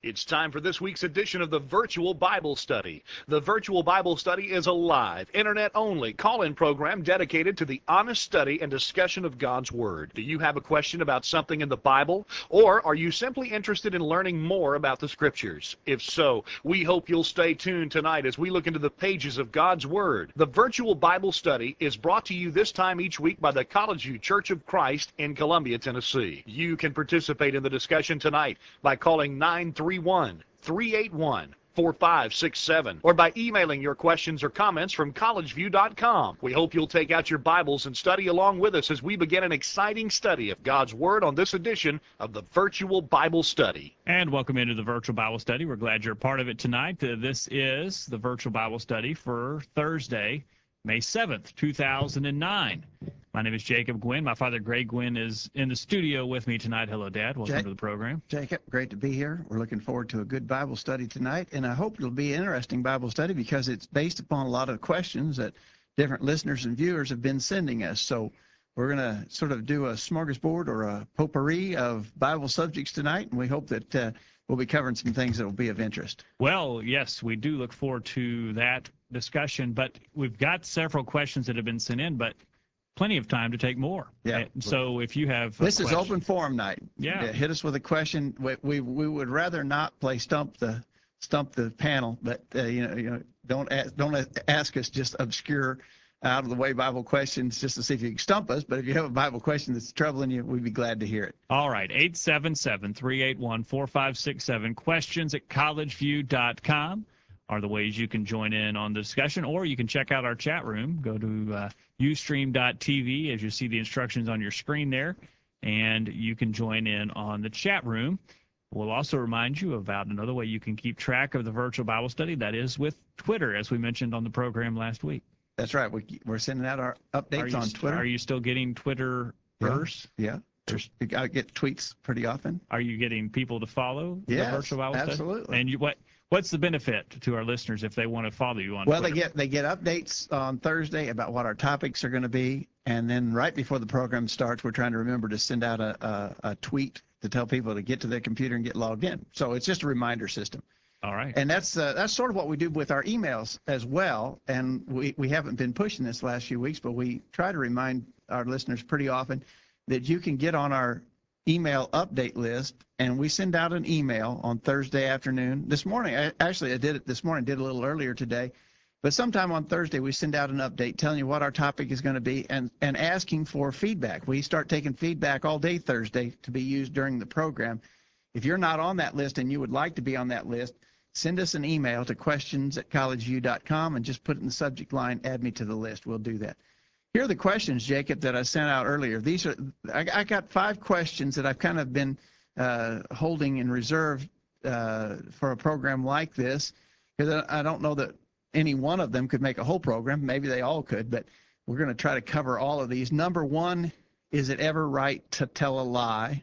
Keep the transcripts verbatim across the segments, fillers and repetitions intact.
It's time for this week's edition of the Virtual Bible Study. The Virtual Bible Study is a live, internet-only call-in program dedicated to the honest study and discussion of God's Word. Do you have a question about something in the Bible, or are you simply interested in learning more about the Scriptures? If so, we hope you'll stay tuned tonight as we look into the pages of God's Word. The Virtual Bible Study is brought to you this time each week by the College View Church of Christ in Columbia, Tennessee. You can participate in the discussion tonight by calling nine three one, three eight one, four five six seven or by emailing your questions or comments from college view dot com. We hope you'll take out your Bibles and study along with us as we begin an exciting study of God's Word on this edition of the Virtual Bible Study. And welcome into the Virtual Bible Study. We're glad you're a part of it tonight. Uh, this is the Virtual Bible Study for Thursday, May seventh, two thousand nine. My name is Jacob Gwynn. My father, Greg Gwynn, is in the studio with me tonight. Hello, Dad. Welcome Ja- to the program. Jacob, great to be here. We're looking forward to a good Bible study tonight, and I hope it'll be an interesting Bible study because it's based upon a lot of questions that different listeners and viewers have been sending us. So we're going to sort of do a smorgasbord or a potpourri of Bible subjects tonight, and we hope that uh, we'll be covering some things that will be of interest. Well, yes, we do look forward to that discussion, but we've got several questions that have been sent in, but plenty of time to take more. Yeah. And so if you have This is question- open forum night. Yeah. Hit us with a question. We, we we would rather not play stump the stump the panel, but uh, you know you know don't ask, don't ask us just obscure, out of the way Bible questions just to see if you can stump us. But if you have a Bible question that's troubling you, we'd be glad to hear it. All right, eight seven seven, three eight one, four five six seven. Questions at college view dot com are the ways you can join in on the discussion, or you can check out our chat room. Go to uh, ustream dot t v as you see the instructions on your screen there, and you can join in on the chat room. We'll also remind you about another way you can keep track of the Virtual Bible Study. That is with Twitter, as we mentioned on the program last week. That's right. We, we're sending out our updates you, on Twitter. Are you still getting Twitter verse? Yeah. yeah. I get tweets pretty often. Are you getting people to follow yes, the Virtual Bible Study? Absolutely. And you, what what's the benefit to our listeners if they want to follow you on well, Twitter? they get they get updates on Thursday about what our topics are going to be, and then right before the program starts, we're trying to remember to send out a, a, a tweet to tell people to get to their computer and get logged in. So it's just a reminder system. All right. And that's uh, that's sort of what we do with our emails as well. And we, we haven't been pushing this last few weeks, but we try to remind our listeners pretty often that you can get on our email update list, and we send out an email on Thursday afternoon. This morning, I, actually, I did it this morning, did a little earlier today, but sometime on Thursday, we send out an update telling you what our topic is going to be and, and asking for feedback. We start taking feedback all day Thursday to be used during the program. If you're not on that list and you would like to be on that list, send us an email to questions at college view dot com and just put it in the subject line, add me to the list. We'll do that. Here are the questions, Jacob, that I sent out earlier. These are I, I got five questions that I've kind of been uh, holding in reserve uh, for a program like this, because I, I don't know that any one of them could make a whole program. Maybe they all could, but we're going to try to cover all of these. Number one, is it ever right to tell a lie?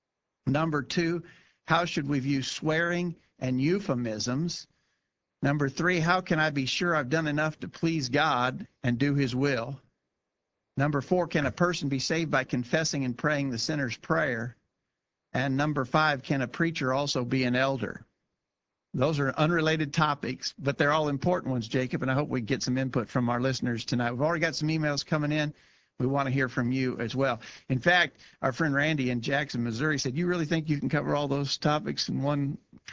Number two, how should we view swearing and euphemisms? Number three, how can I be sure I've done enough to please God and do His will? Number four, can a person be saved by confessing and praying the sinner's prayer? And number five, can a preacher also be an elder? Those are unrelated topics, but they're all important ones, Jacob, and I hope we get some input from our listeners tonight. We've already got some emails coming in. We want to hear from you as well. In fact, our friend Randy in Jackson, Missouri said, you really think you can cover all those topics in one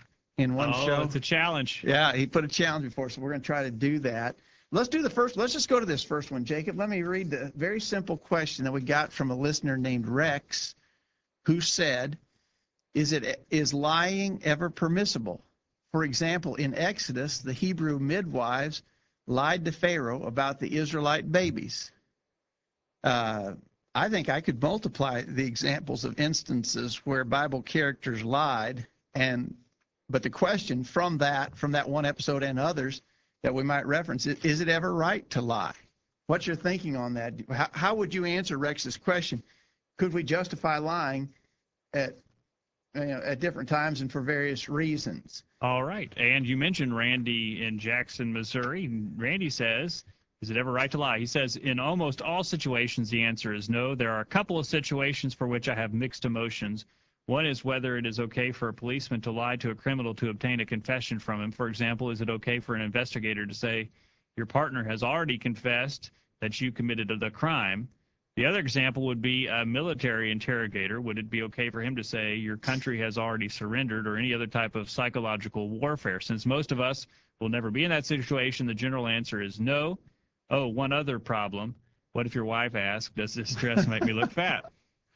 in one oh, show? It's a challenge. Yeah, he put a challenge before, so we're going to try to do that. Let's do the first. Let's just go to this first one, Jacob. Let me read the very simple question that we got from a listener named Rex, who said, is it is lying ever permissible? For example, in Exodus, the Hebrew midwives lied to Pharaoh about the Israelite babies. Uh, I think I could multiply the examples of instances where Bible characters lied, and but the question from that, from that one episode and others that we might reference, is it ever right to lie? What's your thinking on that? How, how would you answer Rex's question? Could we justify lying at you know, at different times and for various reasons? All right. And you mentioned Randy in Jackson, Missouri. Randy says, is it ever right to lie? He says, in almost all situations, the answer is no. There are a couple of situations for which I have mixed emotions. One is whether it is okay for a policeman to lie to a criminal to obtain a confession from him. For example, is it okay for an investigator to say your partner has already confessed that you committed the crime? The other example would be a military interrogator. Would it be okay for him to say your country has already surrendered, or any other type of psychological warfare? Since most of us will never be in that situation, the general answer is no. Oh, one other problem. What if your wife asks, does this dress make me look fat?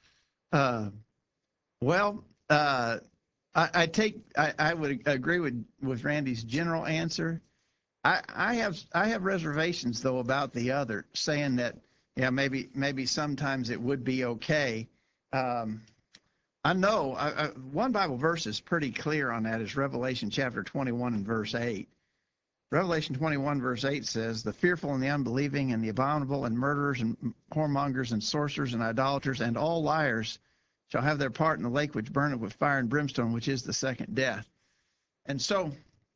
Uh, well, uh, I, I take I, I would agree with, with Randy's general answer. I, I have I have reservations though about the other, saying that yeah maybe maybe sometimes it would be okay. Um, I know I, I, one Bible verse is pretty clear on that, is Revelation chapter twenty-one and verse eight. Revelation twenty-one verse eight says, the fearful and the unbelieving and the abominable and murderers and whoremongers and sorcerers and idolaters and all liars shall have their part in the lake which burneth with fire and brimstone, which is the second death. And so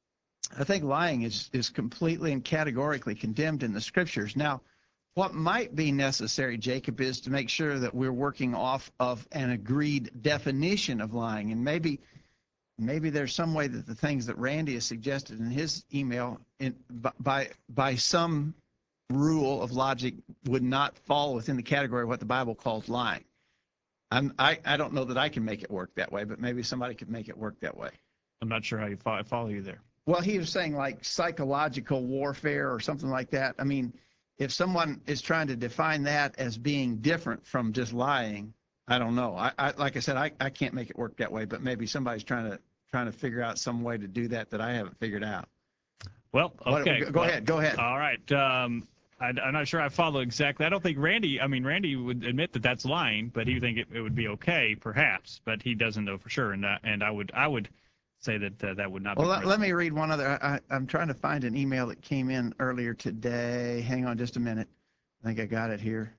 I think lying is, is completely and categorically condemned in the scriptures. Now, what might be necessary, Jacob, is to make sure that we're working off of an agreed definition of lying. And maybe maybe there's some way that the things that Randy has suggested in his email in, by, by some rule of logic would not fall within the category of what the Bible calls lying. I'm, I, I don't know that I can make it work that way, but maybe somebody could make it work that way. I'm not sure how you follow, follow you there. Well, he was saying like psychological warfare or something like that. I mean, if someone is trying to define that as being different from just lying, I don't know. I, I like I said, I, I can't make it work that way, but maybe somebody's trying to trying to figure out some way to do that that I haven't figured out. Well, okay. What, go well, ahead. Go ahead. All right. Um, I, I'm not sure I follow exactly. I don't think Randy, I mean, Randy would admit that that's lying, but he would think it, it would be okay, perhaps, but he doesn't know for sure. And, uh, and I would I would say that uh, that would not well, be let, let me read one other. I, I'm trying to find an email that came in earlier today. Hang on just a minute. I think I got it here.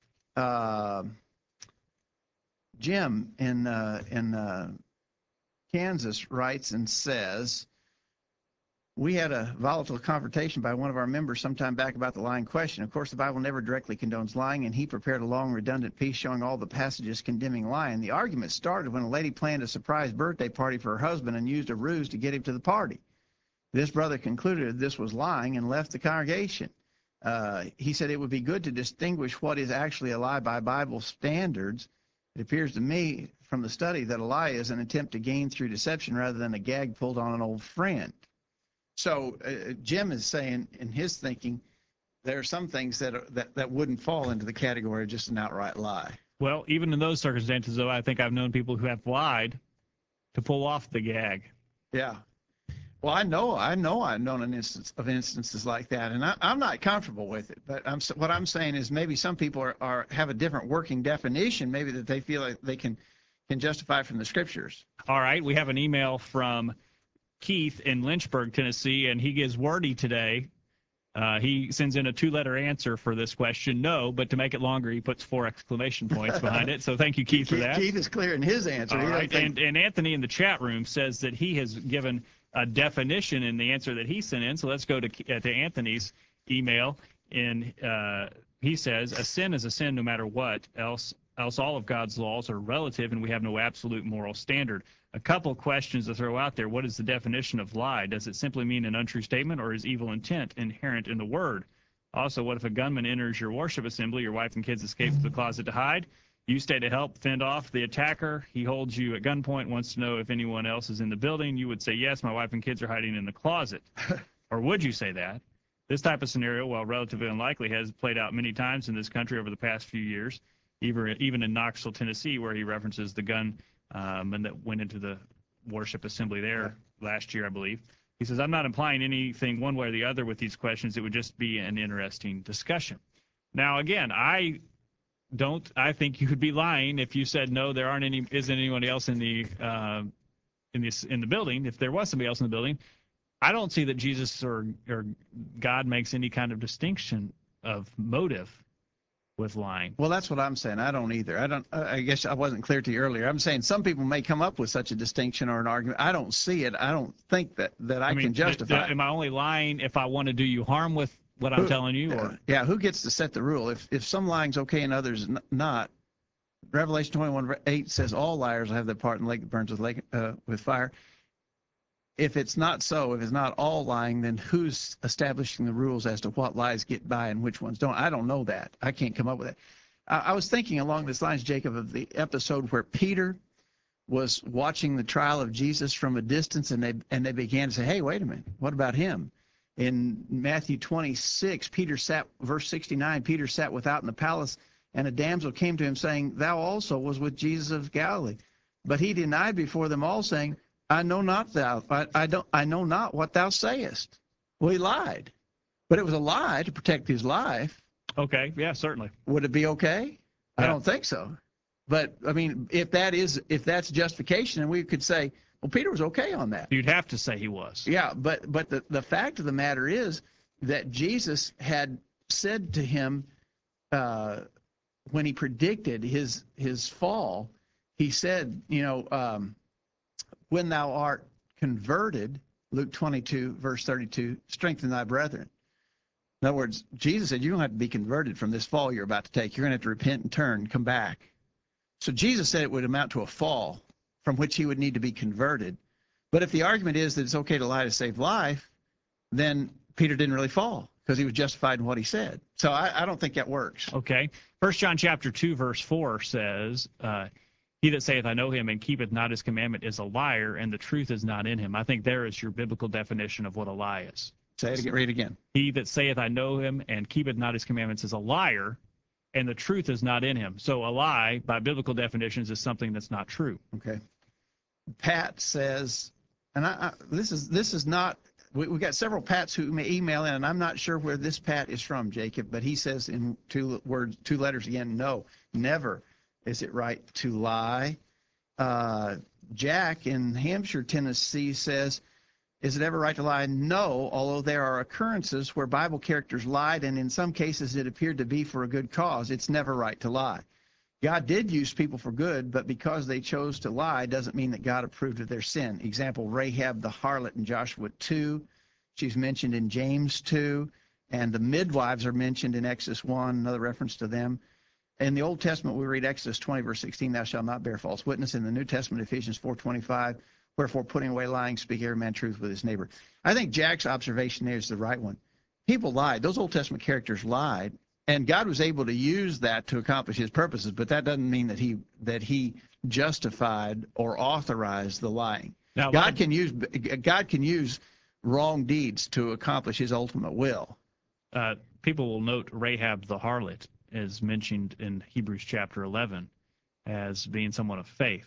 Uh, Jim in, uh, in uh, Kansas writes and says, we had a volatile confrontation by one of our members sometime back about the lying question. Of course, the Bible never directly condones lying, and he prepared a long, redundant piece showing all the passages condemning lying. The argument started when a lady planned a surprise birthday party for her husband and used a ruse to get him to the party. This brother concluded this was lying and left the congregation. Uh, he said it would be good to distinguish what is actually a lie by Bible standards. It appears to me from the study that a lie is an attempt to gain through deception rather than a gag pulled on an old friend. So uh, Jim is saying in his thinking there are some things that, are, that that wouldn't fall into the category of just an outright lie. Well, even in those circumstances, though, I think I've known people who have lied to pull off the gag. Yeah. Well, I know, I know, I've known an instance of instances like that, and I, I'm not comfortable with it. But I'm, what I'm saying is maybe some people are, are have a different working definition, maybe that they feel like they can can justify from the scriptures. All right, we have an email from Keith in Lynchburg, Tennessee, and he gives wordy today. Uh, he sends in a two-letter answer for this question, no, but to make it longer, he puts four exclamation points behind it. So thank you, Keith, for that. Keith is clear in his answer. All right, and, and Anthony in the chat room says that he has given a definition in the answer that he sent in. So let's go to uh, to Anthony's email. In uh, he says, a sin is a sin no matter what, else else all of God's laws are relative and we have no absolute moral standard. A couple questions to throw out there. What is the definition of lie? Does it simply mean an untrue statement, or is evil intent inherent in the word? Also, what if a gunman enters your worship assembly, your wife and kids escape to the closet to hide? You stay to help fend off the attacker. He holds you at gunpoint, wants to know if anyone else is in the building. You would say, yes, my wife and kids are hiding in the closet. Or would you say that? This type of scenario, while relatively unlikely, has played out many times in this country over the past few years, even, even in Knoxville, Tennessee, where he references the gun Um, and that went into the worship assembly there last year, I believe. He says, I'm not implying anything one way or the other with these questions. It would just be an interesting discussion. Now, again, I don't, I think you could be lying if you said, no, there aren't any, isn't anyone else in the, uh, in this, in the building. If there was somebody else in the building, I don't see that Jesus or, or God makes any kind of distinction of motive with lying. Well, that's what I'm saying. I don't either. I don't. I guess I wasn't clear to you earlier. I'm saying some people may come up with such a distinction or an argument. I don't see it. I don't think that that I, I mean, can justify. th- th- am I only lying if I want to do you harm with what I'm who, telling you? Or yeah, who gets to set the rule? If if some lying's okay and others n- not, Revelation twenty-one eight says all liars will have their part in the lake that burns with, lake, uh, with fire. If it's not so, if it's not all lying, then who's establishing the rules as to what lies get by and which ones don't? I don't know that. I can't come up with it. I, I was thinking along these lines, Jacob, of the episode where Peter was watching the trial of Jesus from a distance, and they and they began to say, hey, wait a minute, what about him? In Matthew twenty-six, Peter sat, verse sixty-nine, Peter sat without in the palace, and a damsel came to him, saying, thou also was with Jesus of Galilee. But he denied before them all, saying, I know not thou, I, I don't, I know not what thou sayest. Well, he lied, but it was a lie to protect his life. Okay, yeah, certainly. Would it be okay? Yeah. I don't think so. But I mean, if that is, if that's justification, and we could say, well, Peter was okay on that. You'd have to say he was. Yeah, but but the the fact of the matter is that Jesus had said to him uh, when he predicted his his fall, he said, you know. Um, When thou art converted, Luke twenty-two, verse thirty-two, strengthen thy brethren. In other words, Jesus said, you don't have to be converted from this fall you're about to take. You're going to have to repent and turn, come back. So Jesus said it would amount to a fall from which he would need to be converted. But if the argument is that it's okay to lie to save life, then Peter didn't really fall because he was justified in what he said. So I, I don't think that works. Okay. First John chapter two, verse four says, uh, he that saith, I know him, and keepeth not his commandment is a liar, and the truth is not in him. I think there is your biblical definition of what a lie is. Say it again. Read it again. He that saith, I know him, and keepeth not his commandments is a liar, and the truth is not in him. So a lie, by biblical definitions, is something that's not true. Okay. Pat says, and I, I, this is this is not, we, we got several Pats who may email in, and I'm not sure where this Pat is from, Jacob, but he says in two words, two letters again, no, never is it right to lie. Uh, Jack in Hampshire, Tennessee says, is it ever right to lie? No, although there are occurrences where Bible characters lied, and in some cases it appeared to be for a good cause. It's never right to lie. God did use people for good, but because they chose to lie doesn't mean that God approved of their sin. Example, Rahab the harlot in Joshua two. She's mentioned in James two. And the midwives are mentioned in Exodus one, another reference to them. In the Old Testament, we read Exodus twenty, verse sixteen, thou shalt not bear false witness. In the New Testament, Ephesians four twenty-five, wherefore putting away lying, speak every man truth with his neighbor. I think Jack's observation there is the right one. People lied. Those Old Testament characters lied. And God was able to use that to accomplish his purposes, but that doesn't mean that he that he justified or authorized the lying. Now, God can use God can use wrong deeds to accomplish his ultimate will. Uh, people will note Rahab the harlot is mentioned in Hebrews chapter eleven as being someone of faith,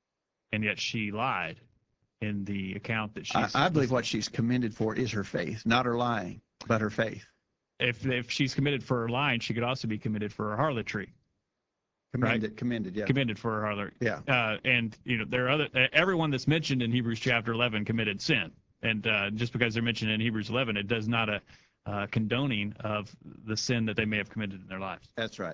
and yet she lied in the account that she's. I, I believe what she's commended for is her faith, not her lying, but her faith. If if she's committed for her lying, she could also be committed for her harlotry. Commended, right? commended, yeah. Committed for her harlotry. Yeah. Uh, and you know there are other everyone that's mentioned in Hebrews chapter eleven committed sin, and uh, just because they're mentioned in Hebrews eleven, it does not a uh, condoning of the sin that they may have committed in their lives. That's right.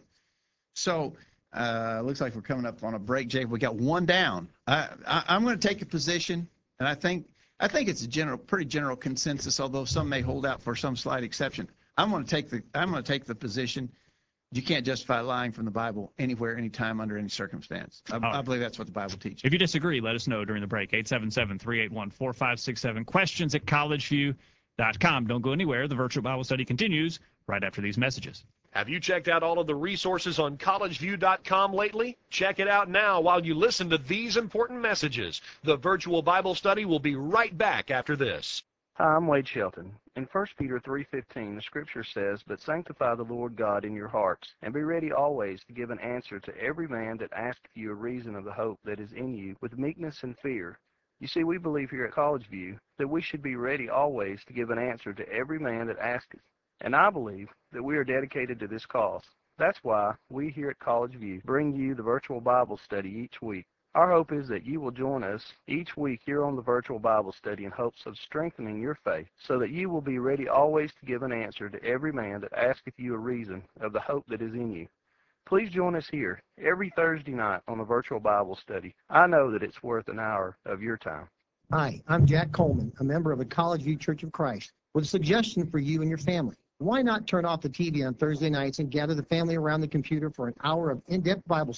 So uh, looks like we're coming up on a break, Jake. We got one down. I, I, I'm going to take a position, and I think I think it's a general, pretty general consensus, although some may hold out for some slight exception. I'm going to take the I'm going to take the position you can't justify lying from the Bible anywhere, anytime, under any circumstance. I, right. I believe that's what the Bible teaches. If you disagree, let us know during the break. eight seven seven, three eight one, four five six seven. Questions at college view dot com. Don't go anywhere. The virtual Bible study continues right after these messages. Have you checked out all of the resources on college view dot com lately? Check it out now while you listen to these important messages. The virtual Bible study will be right back after this. Hi, I'm Wade Shelton. In First Peter three fifteen, the Scripture says, But sanctify the Lord God in your hearts, and be ready always to give an answer to every man that asketh you a reason of the hope that is in you, with meekness and fear. You see, we believe here at College View that we should be ready always to give an answer to every man that asketh. And I believe that we are dedicated to this cause. That's why we here at College View bring you the virtual Bible study each week. Our hope is that you will join us each week here on the virtual Bible study in hopes of strengthening your faith, so that you will be ready always to give an answer to every man that asketh you a reason of the hope that is in you. Please join us here every Thursday night on the virtual Bible study. I know that it's worth an hour of your time. Hi, I'm Jack Coleman, a member of the College View Church of Christ, with a suggestion for you and your family. Why not turn off the T V on Thursday nights and gather the family around the computer for an hour of in-depth Bible study?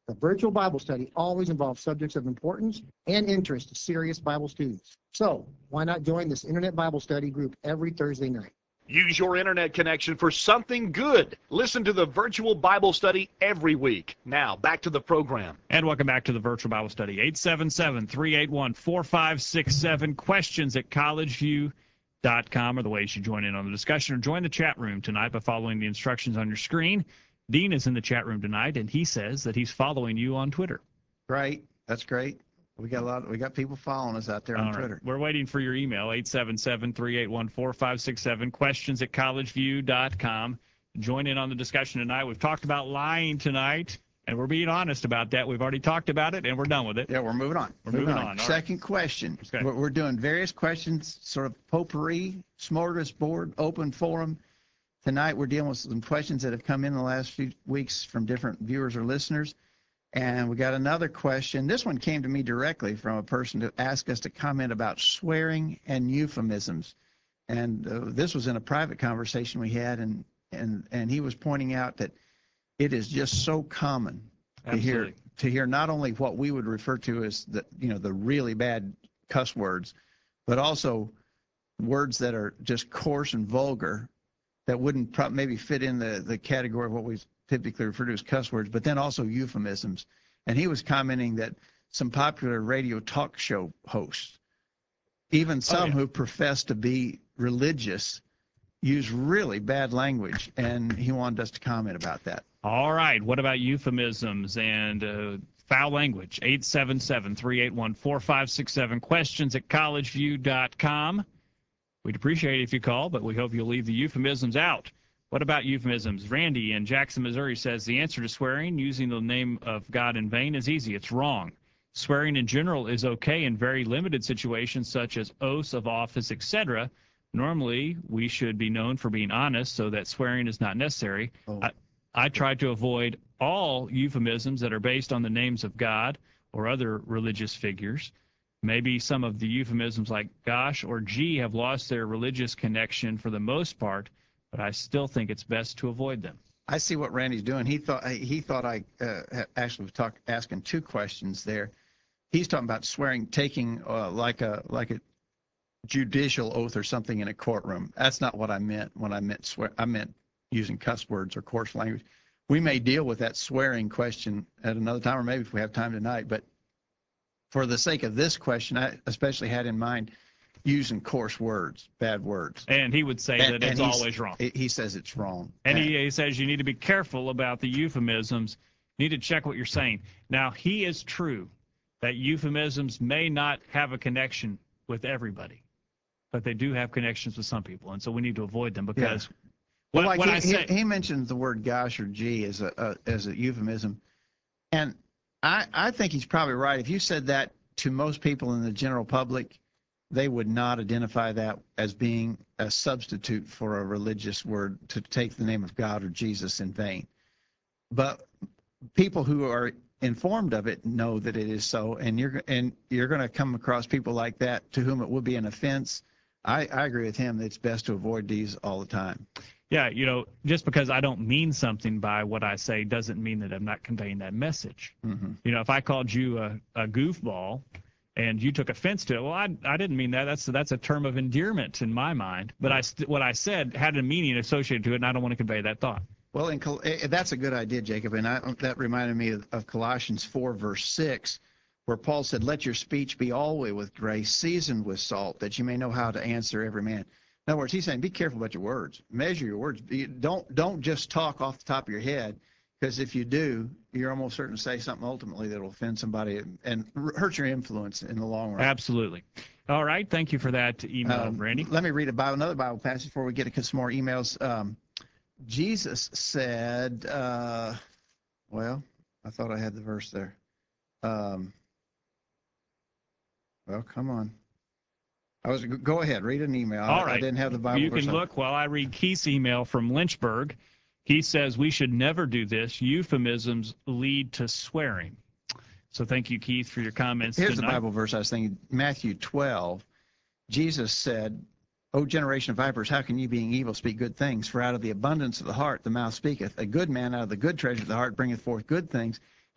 The virtual Bible study always involves subjects of importance and interest to serious Bible students. So why not join this Internet Bible study group every Thursday night? Use your internet connection for something good. Listen to the virtual Bible study every week. Now, back to the program. And welcome back to the virtual Bible study. eight seven seven, three eight one, four five six seven. Questions at college view dot com are the ways you join in on the discussion or join the chat room tonight by following the instructions on your screen. Dean is in the chat room tonight, and he says that he's following you on Twitter. Great. That's great. We got a lot. We got people following us out there on All right. Twitter. We're waiting for your email, eight seven seven, three eight one, four five six seven, questions at college view dot com. Join in on the discussion tonight. We've talked about lying tonight, and we're being honest about that. We've already talked about it, and we're done with it. Yeah, we're moving on. We're moving on. All right. Second question. Okay. We're, we're doing various questions, sort of potpourri, smorgasbord, open forum. Tonight we're dealing with some questions that have come in the last few weeks from different viewers or listeners. And we got another question. This one came to me directly from a person to ask us to comment about swearing and euphemisms. And uh, this was in a private conversation we had, and, and, and he was pointing out that it is just so common to hear, Absolutely. to hear not only what we would refer to as the, you know, the really bad cuss words, but also words that are just coarse and vulgar that wouldn't pro- maybe fit in the, the category of what we typically refer to as cuss words, but then also euphemisms. And he was commenting that some popular radio talk show hosts, even some oh, yeah. who profess to be religious, use really bad language, and he wanted us to comment about that. All right. What about euphemisms and uh, foul language? eight seven seven, three eight one, four five six seven. Questions at college view dot com. We'd appreciate it if you call, but we hope you'll leave the euphemisms out. What about euphemisms? Randy in Jackson, Missouri says the answer to swearing using the name of God in vain is easy. It's wrong. Swearing in general is okay in very limited situations such as oaths of office, et cetera. Normally, we should be known for being honest, so that swearing is not necessary. Oh. I, I try to avoid all euphemisms that are based on the names of God or other religious figures. Maybe some of the euphemisms like gosh or gee have lost their religious connection for the most part, but I still think it's best to avoid them. I see what Randy's doing. He thought he thought I uh, actually was talk, asking two questions there. He's talking about swearing, taking uh, like a like a judicial oath or something in a courtroom. That's not what I meant when I meant swear. I meant using cuss words or coarse language. We may deal with that swearing question at another time, or maybe if we have time tonight. But for the sake of this question, I especially had in mind using coarse words, bad words. And he would say And- that and it's he's- always wrong. He says it's wrong. And he, he says you need to be careful about the euphemisms. You need to check what you're saying. Now, he is true that euphemisms may not have a connection with everybody, but they do have connections with some people, and so we need to avoid them because Well, what, like what he, I say, he, he mentioned the word gosh or gee as a, a as a euphemism, and I I think he's probably right. If you said that to most people in the general public, they would not identify that as being a substitute for a religious word to take the name of God or Jesus in vain. But people who are informed of it know that it is so, and you're and you're going to come across people like that to whom it would be an offense. I, I agree with him that it's best to avoid these all the time. yeah, you know, just because I don't mean something by what I say doesn't mean that I'm not conveying that message. Mm-hmm. You know, if I called you a, a goofball and you took offense to it, well, I, I didn't mean that. That's that's a term of endearment in my mind. But I st- what I said had a meaning associated to it, and I don't want to convey that thought. Well, in Col- eh, that's a good idea, Jacob, and I, that reminded me of, of Colossians four, verse six, where Paul said, "Let your speech be always with grace, seasoned with salt, that you may know how to answer every man." In other words, he's saying, be careful about your words. Measure your words. You don't don't just talk off the top of your head, because if you do, you're almost certain to say something ultimately that will offend somebody and hurt your influence in the long run. Absolutely. All right. Thank you for that email, Um, Randy. Let me read a Bible, another Bible passage before we get to some more emails. Um, Jesus said, uh, well, I thought I had the verse there. Um, well, come on. I was go ahead, read an email. All I, right. I didn't have the Bible. You verse can up. look while I read Keith's email from Lynchburg. He says we should never do this. Euphemisms lead to swearing. So thank you, Keith, for your comments Here's tonight. the Bible verse I was thinking. Matthew twelve. Jesus said, "O generation of vipers, how can you, being evil, speak good things? For out of the abundance of the heart the mouth speaketh. A good man out of the good treasure of the heart bringeth forth good things,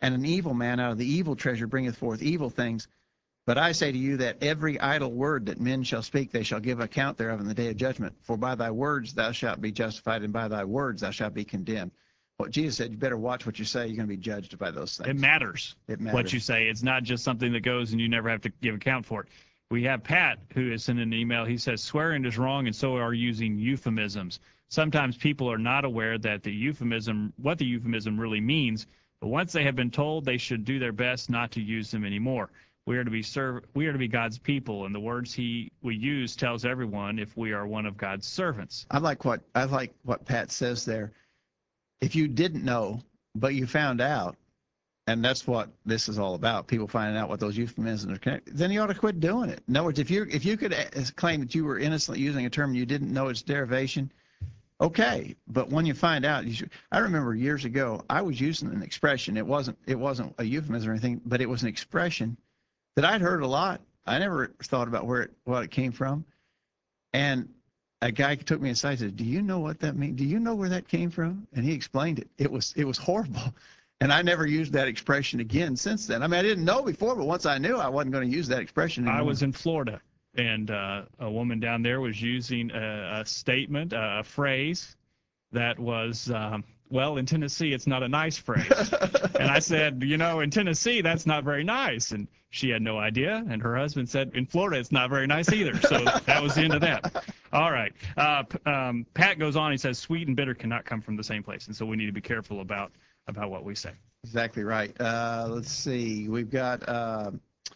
and an evil man out of the evil treasure bringeth forth evil things. But I say to you that every idle word that men shall speak, they shall give account thereof in the day of judgment. For by thy words thou shalt be justified, and by thy words thou shalt be condemned. What Jesus said, you better watch what you say. You're going to be judged by those things. It matters. It matters. What you say. It's not just something that goes and you never have to give account for it. We have Pat, who has sent an email. He says, swearing is wrong, and so are using euphemisms. Sometimes people are not aware that the euphemism, what the euphemism really means, but once they have been told, they should do their best not to use them anymore. We are to be serv- we are to be God's people, and the words he we use tells everyone if we are one of God's servants. I like what I like what Pat says there. If you didn't know, but you found out, and that's what this is all about, people finding out what those euphemisms are connected, then you ought to quit doing it. In other words, if you if you could claim that you were innocently using a term and you didn't know its derivation, okay. But when you find out, you should, I remember years ago, I was using an expression. It wasn't it wasn't a euphemism or anything, but it was an expression that I'd heard a lot. I never thought about where it, what it came from. And a guy took me aside and said, do you know what that means? Do you know where that came from? And he explained it. It was it was horrible. And I never used that expression again since then. I mean, I didn't know before, but once I knew, I wasn't going to use that expression anymore. I was in Florida, and uh, a woman down there was using a, a statement, a, a phrase that was, um, well, in Tennessee, it's not a nice phrase. And I said, you know, in Tennessee, that's not very nice. And she had no idea. And her husband said, in Florida, it's not very nice either. So that was the end of that. All right. Uh, um, Pat goes on. He says, sweet and bitter cannot come from the same place. And so we need to be careful about, about what we say. Exactly right. Uh, let's see. We've got uh,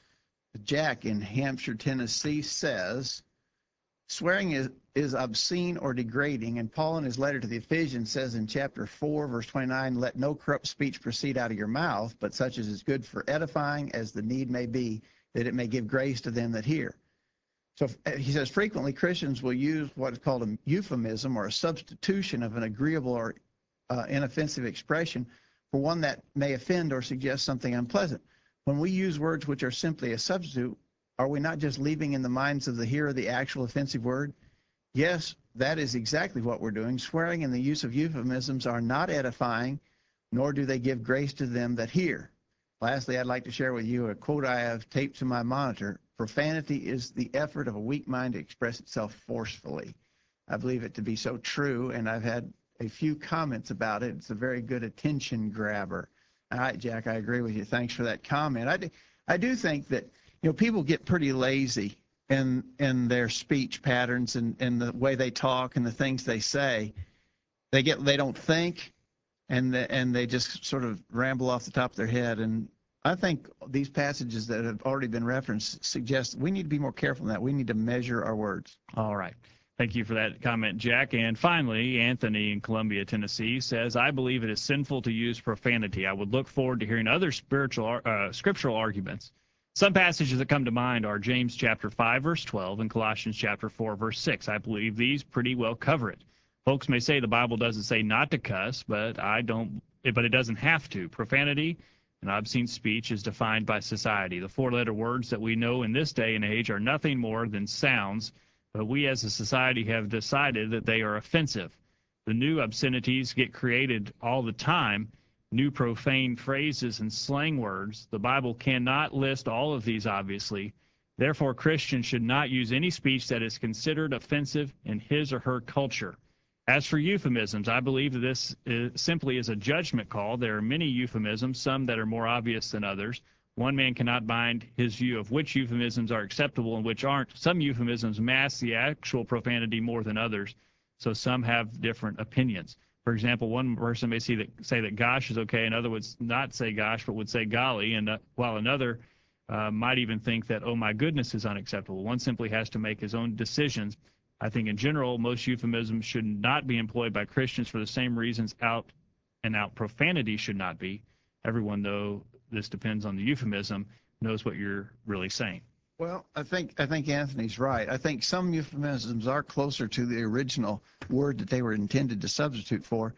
Jack in Hampshire, Tennessee says, swearing is, is obscene or degrading, and Paul in his letter to the Ephesians says in chapter four, verse twenty-nine, let no corrupt speech proceed out of your mouth, but such as is good for edifying as the need may be, that it may give grace to them that hear. So he says frequently Christians will use what is called a euphemism or a substitution of an agreeable or uh, inoffensive expression for one that may offend or suggest something unpleasant. When we use words which are simply a substitute, are we not just leaving in the minds of the hearer the actual offensive word? Yes, that is exactly what we're doing. Swearing and the use of euphemisms are not edifying, nor do they give grace to them that hear. Lastly, I'd like to share with you a quote I have taped to my monitor. Profanity is the effort of a weak mind to express itself forcefully. I believe it to be so true, and I've had a few comments about it. It's a very good attention grabber. All right, Jack, I agree with you. Thanks for that comment. I do, I do think that, you know, people get pretty lazy in in their speech patterns and, and the way they talk and the things they say. They get they don't think, and the, and they just sort of ramble off the top of their head. And I think these passages that have already been referenced suggest we need to be more careful in that. We need to measure our words. All right. Thank you for that comment, Jack. And finally, Anthony in Columbia, Tennessee says, I believe it is sinful to use profanity. I would look forward to hearing other spiritual, uh, scriptural arguments. Some passages that come to mind are James chapter five, verse twelve, and Colossians chapter four, verse six. I believe these pretty well cover it. Folks may say the Bible doesn't say not to cuss, but I don't. But it doesn't have to. Profanity and obscene speech is defined by society. The four-letter words that we know in this day and age are nothing more than sounds, but we as a society have decided that they are offensive. The new obscenities get created all the time. New profane phrases and slang words. The Bible cannot list all of these, obviously. Therefore, Christians should not use any speech that is considered offensive in his or her culture. As for euphemisms, I believe that this is simply is a judgment call. There are many euphemisms, some that are more obvious than others. One man cannot bind his view of which euphemisms are acceptable and which aren't. Some euphemisms mask the actual profanity more than others, so some have different opinions. For example, one person may see that, say that gosh is okay, another would not say gosh, but would say golly, and uh, while another uh, might even think that, oh my goodness, is unacceptable. One simply has to make his own decisions. I think in general, most euphemisms should not be employed by Christians for the same reasons out and out profanity should not be. Everyone, though this depends on the euphemism, knows what you're really saying. Well, I think I think Anthony's right. I think some euphemisms are closer to the original word that they were intended to substitute for.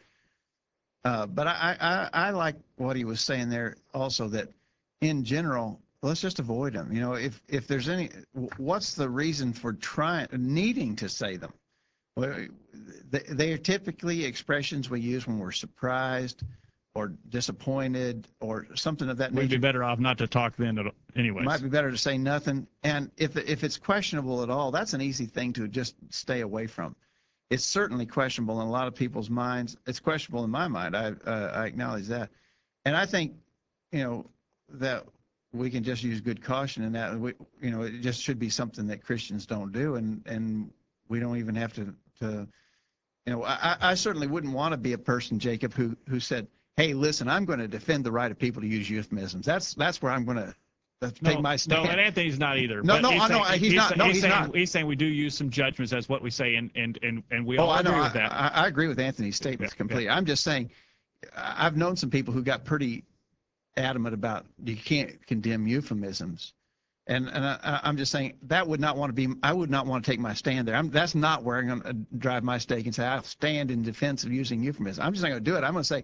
Uh, but I, I, I like what he was saying there also, that in general, let's just avoid them. You know, if, if there's any, what's the reason for trying, needing to say them? Well, they, they are typically expressions we use when we're surprised or disappointed or something of that We'd be nature. better off not to talk then at- anyways. Might be better to say nothing. And if if it's questionable at all, that's an easy thing to just stay away from. It's certainly questionable in a lot of people's minds. It's questionable in my mind. I uh, I acknowledge that. And I think, you know, that we can just use good caution in that. We, you know, it just should be something that Christians don't do, and and we don't even have to to. You know, I, I certainly wouldn't want to be a person, Jacob, who who said, "Hey, listen, I'm going to defend the right of people to use euphemisms. That's that's where I'm going to take no, my no, stand." and Anthony's not either. No, but no, he's I know, saying, he's not. No, he's saying, not. He's saying we do use some judgments. That's what we say, and and and, and we Oh, all I know. agree I, with that. I, I agree with Anthony's statements Yeah, completely. I'm just saying, I- I've known some people who got pretty adamant about you can't condemn euphemisms. And and I, I'm just saying that would not want to be. I would not want to take my stand there. I'm, that's not where I'm going to drive my stake and say I stand in defense of using euphemisms. I'm just not going to do it. I'm going to say,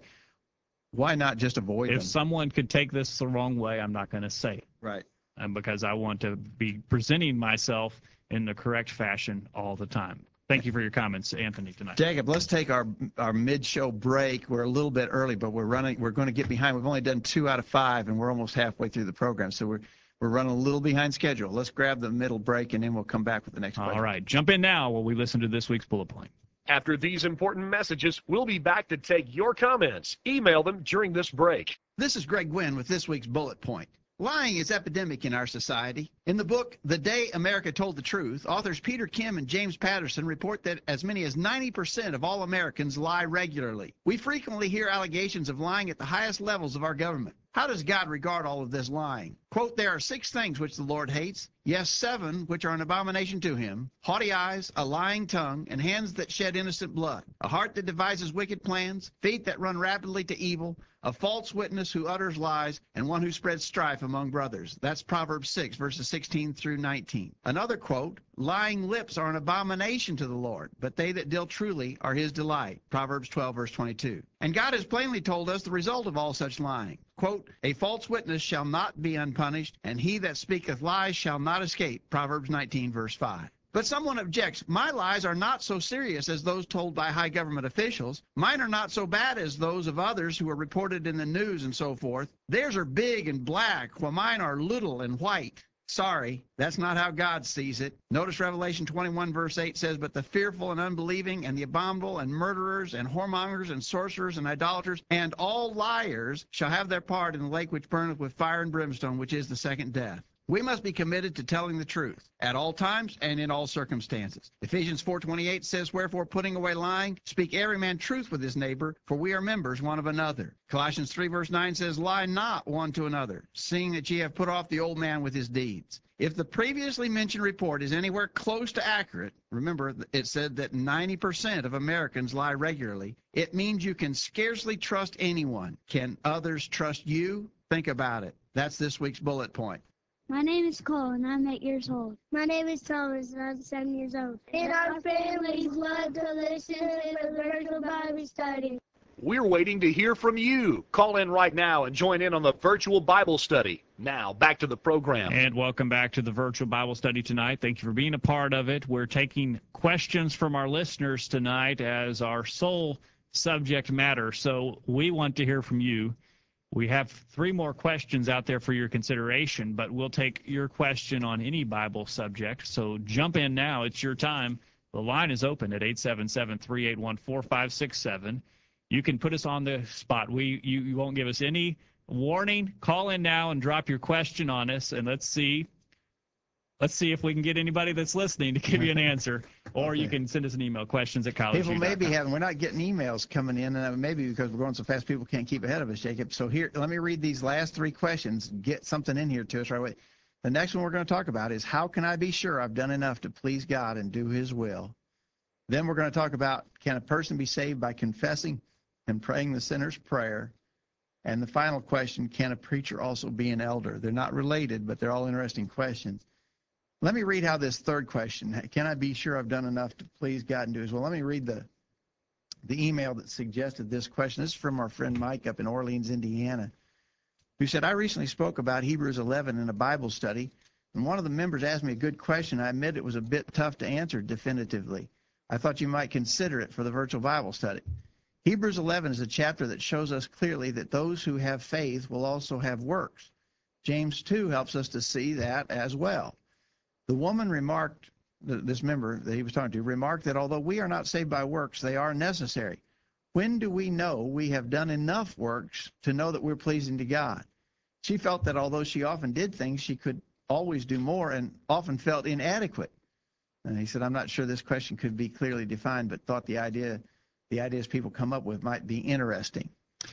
why not just avoid If them? someone could take this the wrong way, I'm not going to say it, Right. and because I want to be presenting myself in the correct fashion all the time. Thank you for your comments, Anthony, tonight. Jacob, let's take our our mid-show break. We're a little bit early, but we're running. We're going to get behind. We've only done two out of five, and we're almost halfway through the program, so we're we're running a little behind schedule. Let's grab the middle break, and then we'll come back with the next question. All right, jump in now while we listen to this week's bullet point. After these important messages, we'll be back to take your comments. Email them during this break. This is Greg Gwynn with this week's bullet point. Lying is epidemic in our society. In the book, The Day America Told the Truth, authors Peter Kim and James Patterson report that as many as ninety percent of all Americans lie regularly. We frequently hear allegations of lying at the highest levels of our government. How does God regard all of this lying? Quote, there are six things which the Lord hates, yes, seven which are an abomination to him: haughty eyes, a lying tongue, and hands that shed innocent blood, a heart that devises wicked plans, feet that run rapidly to evil, a false witness who utters lies, and one who spreads strife among brothers. That's Proverbs six, verses sixteen through nineteen. Another quote, lying lips are an abomination to the Lord, but they that deal truly are his delight. Proverbs twelve, verse twenty-two. And God has plainly told us the result of all such lying. Quote, a false witness shall not be unpunished, and he that speaketh lies shall not escape. Proverbs nineteen, verse five. But someone objects, my lies are not so serious as those told by high government officials. Mine are not so bad as those of others who are reported in the news and so forth. Theirs are big and black, while mine are little and white. Sorry, that's not how God sees it. Notice Revelation twenty-one, verse eight says, but the fearful and unbelieving and the abominable and murderers and whoremongers and sorcerers and idolaters and all liars shall have their part in the lake which burneth with fire and brimstone, which is the second death. We must be committed to telling the truth at all times and in all circumstances. Ephesians four twenty-eight says, wherefore, putting away lying, speak every man truth with his neighbor, for we are members one of another. Colossians three, verse nine says, lie not one to another, seeing that ye have put off the old man with his deeds. If the previously mentioned report is anywhere close to accurate, remember it said that ninety percent of Americans lie regularly, it means you can scarcely trust anyone. Can others trust you? Think about it. That's this week's bullet point. My name is Cole, and I'm eight years old. My name is Thomas, and I'm seven years old. And our families love to listen to the virtual Bible study. We're waiting to hear from you. Call in right now and join in on the virtual Bible study. Now, back to the program. And welcome back to the virtual Bible study tonight. Thank you for being a part of it. We're taking questions from our listeners tonight as our sole subject matter. So we want to hear from you. We have three more questions out there for your consideration, but we'll take your question on any Bible subject. So jump in now. It's your time. The line is open at eight seven seven, three eight one, four five six seven. You can put us on the spot. We you, you won't give us any warning. Call in now and drop your question on us, and let's see. Let's see if we can get anybody that's listening to give you an answer. Or Okay. you can send us an email, questions at college. People may be having, we're not getting emails coming in, and maybe because we're going so fast, people can't keep ahead of us, Jacob. So here, let me read these last three questions, get something in here to us right away. The next one we're going to talk about is, how can I be sure I've done enough to please God and do his will? Then we're going to talk about, can a person be saved by confessing and praying the sinner's prayer? And the final question, can a preacher also be an elder? They're not related, but they're all interesting questions. Let me read how this third question, can I be sure I've done enough to please God and do his will? Let me read the the email that suggested this question. This is from our friend Mike up in Orleans, Indiana, who said, I recently spoke about Hebrews eleven in a Bible study, and one of the members asked me a good question. I admit it was a bit tough to answer definitively. I thought you might consider it for the virtual Bible study. Hebrews eleven is a chapter that shows us clearly that those who have faith will also have works. James two helps us to see that as well. The woman remarked, this member that he was talking to, remarked that although we are not saved by works, they are necessary. When do we know we have done enough works to know that we're pleasing to God? She felt that although she often did things, she could always do more and often felt inadequate. And he said, I'm not sure this question could be clearly defined, but thought the idea, the ideas people come up with might be interesting.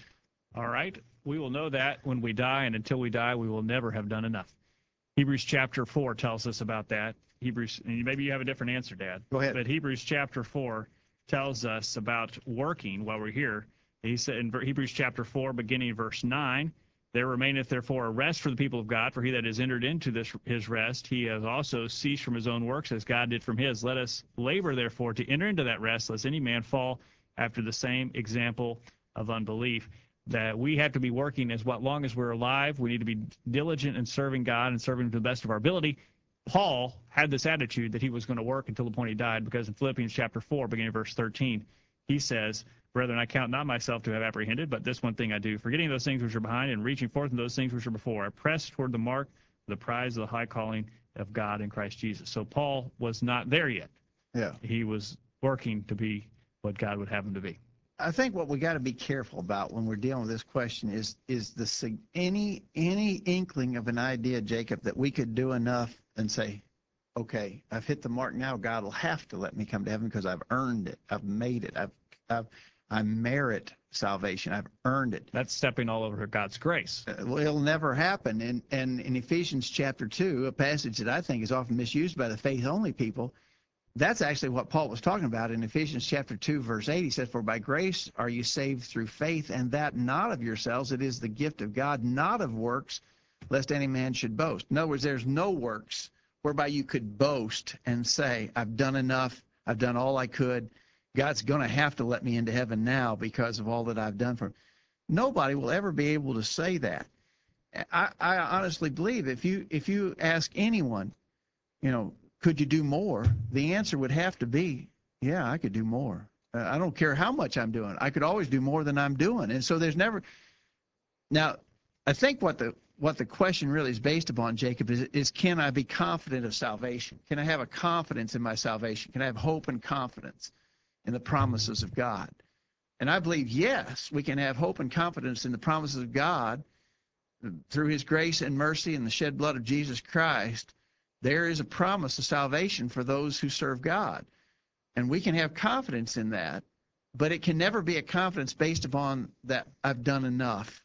All right. We will know that when we die, and until we die, we will never have done enough. Hebrews chapter four tells us about that. Hebrews, and maybe you have a different answer, Dad. Go ahead. But Hebrews chapter four tells us about working while we're here. He said in Hebrews chapter four, beginning in verse nine, there remaineth therefore a rest for the people of God, for he that is entered into this his rest, he has also ceased from his own works, as God did from his. Let us labor therefore to enter into that rest, lest any man fall after the same example of unbelief. That we have to be working as what long as we're alive. We need to be diligent in serving God and serving to the best of our ability. Paul had this attitude that he was going to work until the point he died, because in Philippians chapter four, beginning of verse thirteen, he says, Brethren, I count not myself to have apprehended, but this one thing I do, forgetting those things which are behind and reaching forth in those things which are before, I press toward the mark, the prize of the high calling of God in Christ Jesus. So Paul was not there yet. Yeah. He was working to be what God would have him to be. I think what we got to be careful about when we're dealing with this question is is the sig- any any inkling of an idea, Jacob, that we could do enough and say, okay, I've hit the mark now. God will have to let me come to heaven because I've earned it. I've made it. I've, I've I merit salvation. I've earned it. That's stepping all over God's grace. Uh, well, it'll never happen. And and in Ephesians chapter two, a passage that I think is often misused by the faith-only people, that's actually what Paul was talking about in Ephesians chapter two, verse eight. He says, for by grace are you saved through faith, and that not of yourselves. It is the gift of God, not of works, lest any man should boast. In other words, there's no works whereby you could boast and say, I've done enough. I've done all I could. God's going to have to let me into heaven now because of all that I've done for him. Nobody will ever be able to say that. I, I honestly believe if you if you ask anyone, you know, could you do more? The answer would have to be, yeah, I could do more. Uh, I don't care how much I'm doing. I could always do more than I'm doing. And so there's never. Now, I think what the what the question really is based upon, Jacob, is, is can I be confident of salvation? Can I have a confidence in my salvation? Can I have hope and confidence in the promises of God? And I believe, yes, we can have hope and confidence in the promises of God through his grace and mercy and the shed blood of Jesus Christ. There is a promise of salvation for those who serve God. And we can have confidence in that, but it can never be a confidence based upon that I've done enough.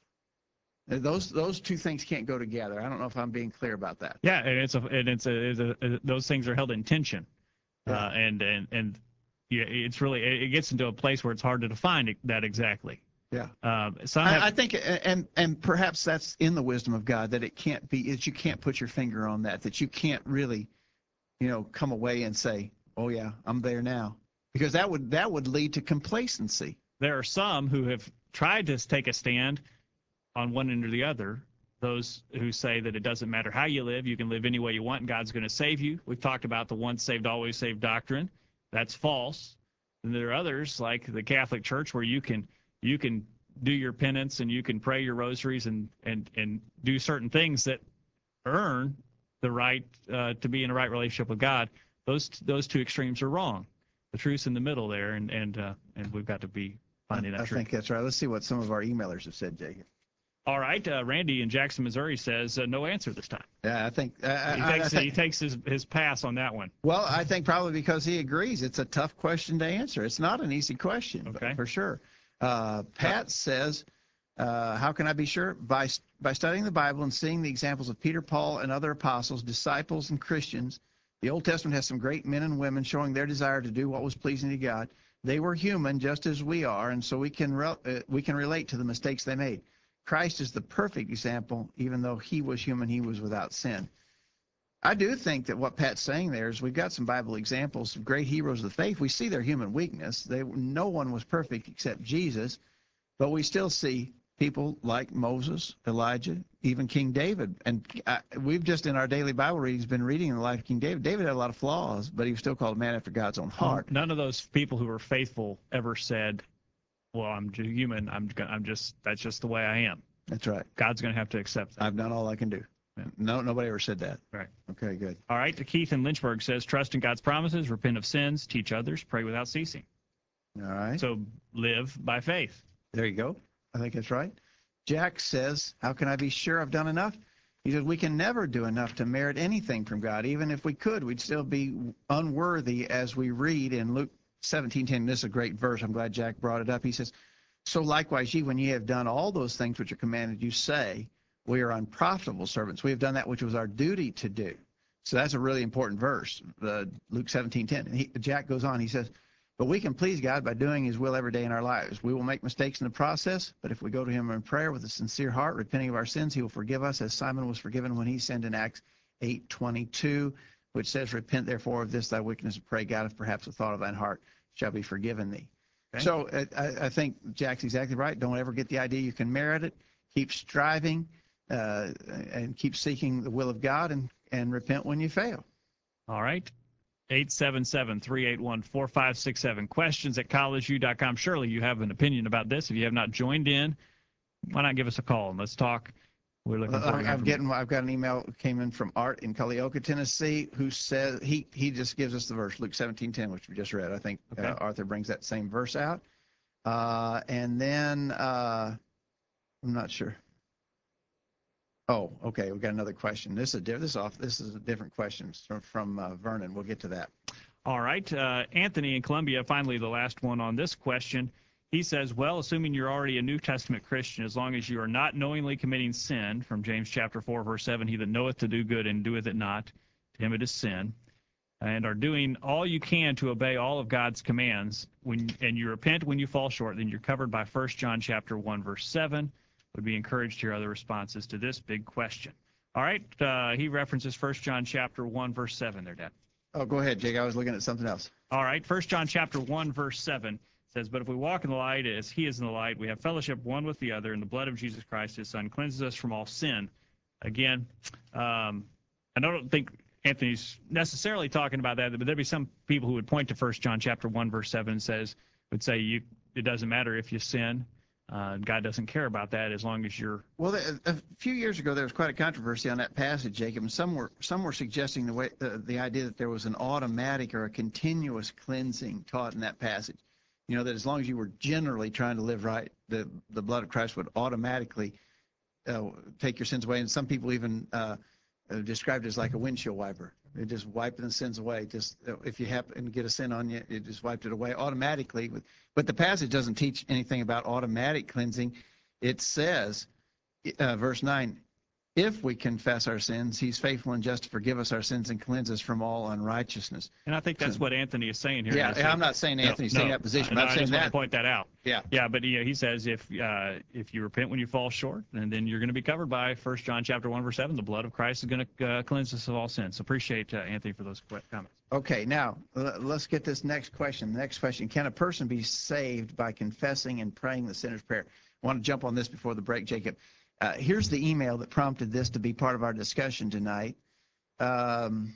Those those two things can't go together. I don't know if I'm being clear about that. Yeah, and it's a and it's a, it's a those things are held in tension, Yeah. uh, and and and yeah, it's really it gets into a place where it's hard to define that exactly. Yeah. Um, some I, have, I think, and and perhaps that's in the wisdom of God, that it can't be, that you can't put your finger on that, that you can't really, you know, come away and say, oh yeah, I'm there now, because that would that would lead to complacency. there are some who have tried to take a stand on one end or the other. Those who say that it doesn't matter how you live, you can live any way you want, and God's going to save you. We've talked about the once saved, always saved doctrine. That's false. And there are others, like the Catholic Church, where you can you can do your penance and you can pray your rosaries and and and do certain things that earn the right uh, to be in a right relationship with God. Those those two extremes are wrong. The truth's in the middle there, and and uh, and we've got to be finding that I truth. think that's right. Let's see what some of our emailers have said, Jacob. All right, uh, Randy in Jackson, Missouri says uh, no answer this time. Yeah, I think. Uh, He I, takes I think he takes his his pass on that one. well, I think probably because he agrees it's a tough question to answer. It's not an easy question, Okay. but for sure. Uh, Pat says, uh, how can I be sure? By by studying the Bible and seeing the examples of Peter, Paul, and other apostles, disciples, and Christians. The Old Testament has some great men and women showing their desire to do what was pleasing to God. They were human just as we are, and so we can re- uh, we can relate to the mistakes they made. Christ is the perfect example. Even though he was human, he was without sin. I do think that what Pat's saying there is we've got some Bible examples of great heroes of the faith. We see their human weakness. They, no one was perfect except Jesus, but we still see people like Moses, Elijah, even King David. And I, we've just in our daily Bible readings been reading the life of King David. David had a lot of flaws, but he was still called a man after God's own heart. None of those people who were faithful ever said, well, I'm just human. I'm go- I'm just that's just the way I am. That's right. God's going to have to accept that. I've done all I can do. Yeah. No, nobody ever said that. Right. Okay, good. All right. Keith in Lynchburg says, trust in God's promises, repent of sins, teach others, pray without ceasing. All right. So live by faith. There you go. I think that's right. Jack says, how can I be sure I've done enough? He says, we can never do enough to merit anything from God. Even if we could, we'd still be unworthy, as we read in Luke seventeen ten. This is a great verse. I'm glad Jack brought it up. He says, so likewise, ye, when ye have done all those things which are commanded you, say, we are unprofitable servants. We have done that which was our duty to do. So that's a really important verse, uh, Luke seventeen ten. And he, Jack goes on, he says, but we can please God by doing his will every day in our lives. We will make mistakes in the process, but if we go to him in prayer with a sincere heart, repenting of our sins, he will forgive us, as Simon was forgiven when he sinned in Acts eight twenty-two, which says, repent therefore of this thy wickedness, and pray God, if perhaps the thought of thine heart shall be forgiven thee. Okay. So uh, I, I think Jack's exactly right. Don't ever get the idea you can merit it. Keep striving uh, and keep seeking the will of God, and, and repent when you fail. All right. eight seven seven, three eight one, four five six seven. Questions at college u dot com. Surely you have an opinion about this. If you have not joined in, why not give us a call and let's talk. We're looking forward to I'm getting. I've got an email that came in from Art in Culleoka, Tennessee, who says he he just gives us the verse, Luke seventeen ten, which we just read. I think Okay. uh, Arthur brings that same verse out, uh, and then uh, I'm not sure. Oh, okay. We got another question. This is a this is off. This is a different question from from uh, Vernon. We'll get to that. All right. Uh, Anthony in Columbia, finally the last one on this question. He says, well, assuming you're already a New Testament Christian, as long as you are not knowingly committing sin, from James chapter four, verse seven, he that knoweth to do good and doeth it not, to him it is sin, and are doing all you can to obey all of God's commands, when and you repent when you fall short, then you're covered by First John chapter one, verse seven. Would be encouraged to hear other responses to this big question. All right. Uh, he references First John chapter one, verse seven there, Dad. Oh, go ahead, Jake. I was looking at something else. All right. First John chapter one, verse seven says, but if we walk in the light as he is in the light, we have fellowship one with the other, and the blood of Jesus Christ, his son, cleanses us from all sin. Again, um, I don't think Anthony's necessarily talking about that, but there'd be some people who would point to First John chapter one, verse seven, and says, would say you it doesn't matter if you sin. Uh, God doesn't care about that as long as you're. Well, a, a few years ago, there was quite a controversy on that passage, Jacob, and some were some were suggesting the way uh, the idea that there was an automatic or a continuous cleansing taught in that passage. You know, that as long as you were generally trying to live right, the the blood of Christ would automatically uh, take your sins away. And some people even uh, uh, described it as like a windshield wiper. It just wiping the sins away. Just uh, if you happen to get a sin on you, it just wiped it away automatically. But the passage doesn't teach anything about automatic cleansing. It says, uh, verse nine, if we confess our sins, he's faithful and just to forgive us our sins and cleanse us from all unrighteousness. And I think that's what Anthony is saying here. Yeah, Is yeah that- I'm not saying Anthony's no, taking no, that position, no, but I'm I saying just want that. to point that out. Yeah. Yeah, but you know, he says if uh, if you repent when you fall short, and then you're going to be covered by First John chapter one, verse seven. The blood of Christ is going to uh, cleanse us of all sins. So appreciate uh, Anthony for those qu- comments. Okay, now l- let's get this next question. The next question: can a person be saved by confessing and praying the sinner's prayer? I want to jump on this before the break, Jacob. Uh, here's the email that prompted this to be part of our discussion tonight. Um,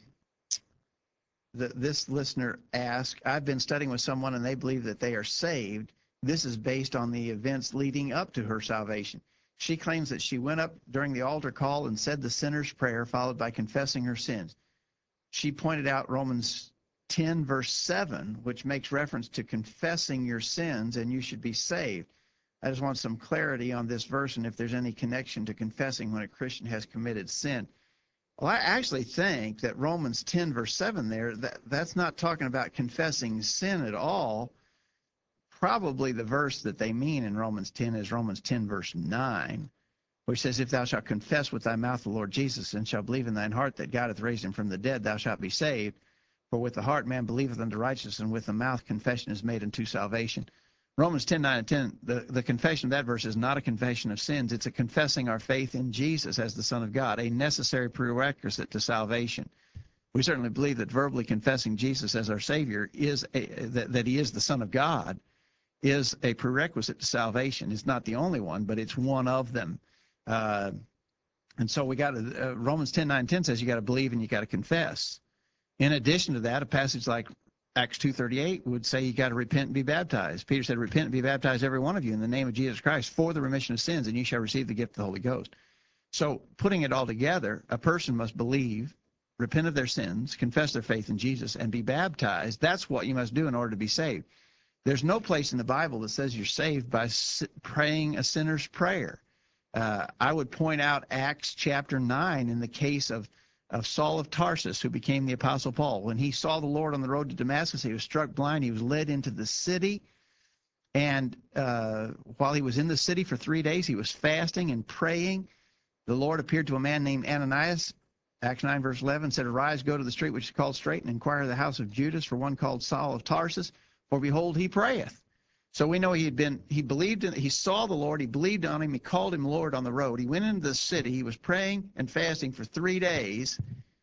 the, this listener asked, I've been studying with someone and they believe that they are saved. This is based on the events leading up to her salvation. She claims that she went up during the altar call and said the sinner's prayer, followed by confessing her sins. She pointed out Romans ten, verse seven, which makes reference to confessing your sins and you should be saved. I just want some clarity on this verse and if there's any connection to confessing when a Christian has committed sin. Well, I actually think that Romans ten, verse seven there, that, that's not talking about confessing sin at all. Probably the verse that they mean in Romans ten is Romans ten, verse nine, which says, if thou shalt confess with thy mouth the Lord Jesus and shalt believe in thine heart that God hath raised him from the dead, thou shalt be saved. For with the heart man believeth unto righteousness, and with the mouth confession is made unto salvation. Romans ten, nine and ten, the, the confession of that verse is not a confession of sins. It's a confessing our faith in Jesus as the Son of God, a necessary prerequisite to salvation. We certainly believe that verbally confessing Jesus as our Savior is a, that, that he is the Son of God is a prerequisite to salvation. It's not the only one, but it's one of them. Uh, and so we got to, uh, Romans ten, nine, ten says you got to believe and you got to confess. In addition to that, a passage like Acts two thirty-eight would say you got to repent and be baptized. Peter said, repent and be baptized, every one of you, in the name of Jesus Christ for the remission of sins, and you shall receive the gift of the Holy Ghost. So putting it all together, a person must believe, repent of their sins, confess their faith in Jesus, and be baptized. That's what you must do in order to be saved. There's no place in the Bible that says you're saved by praying a sinner's prayer. Uh, I would point out Acts chapter nine in the case of of Saul of Tarsus, who became the Apostle Paul. When he saw the Lord on the road to Damascus, he was struck blind. He was led into the city. And uh, while he was in the city for three days, he was fasting and praying. The Lord appeared to a man named Ananias. Acts nine, verse eleven said, arise, go to the street which is called Straight, and inquire of the house of Judas for one called Saul of Tarsus. For behold, he prayeth. So we know he had been, he believed in, he saw the Lord, he believed on him, he called him Lord on the road. He went into the city, he was praying and fasting for three days.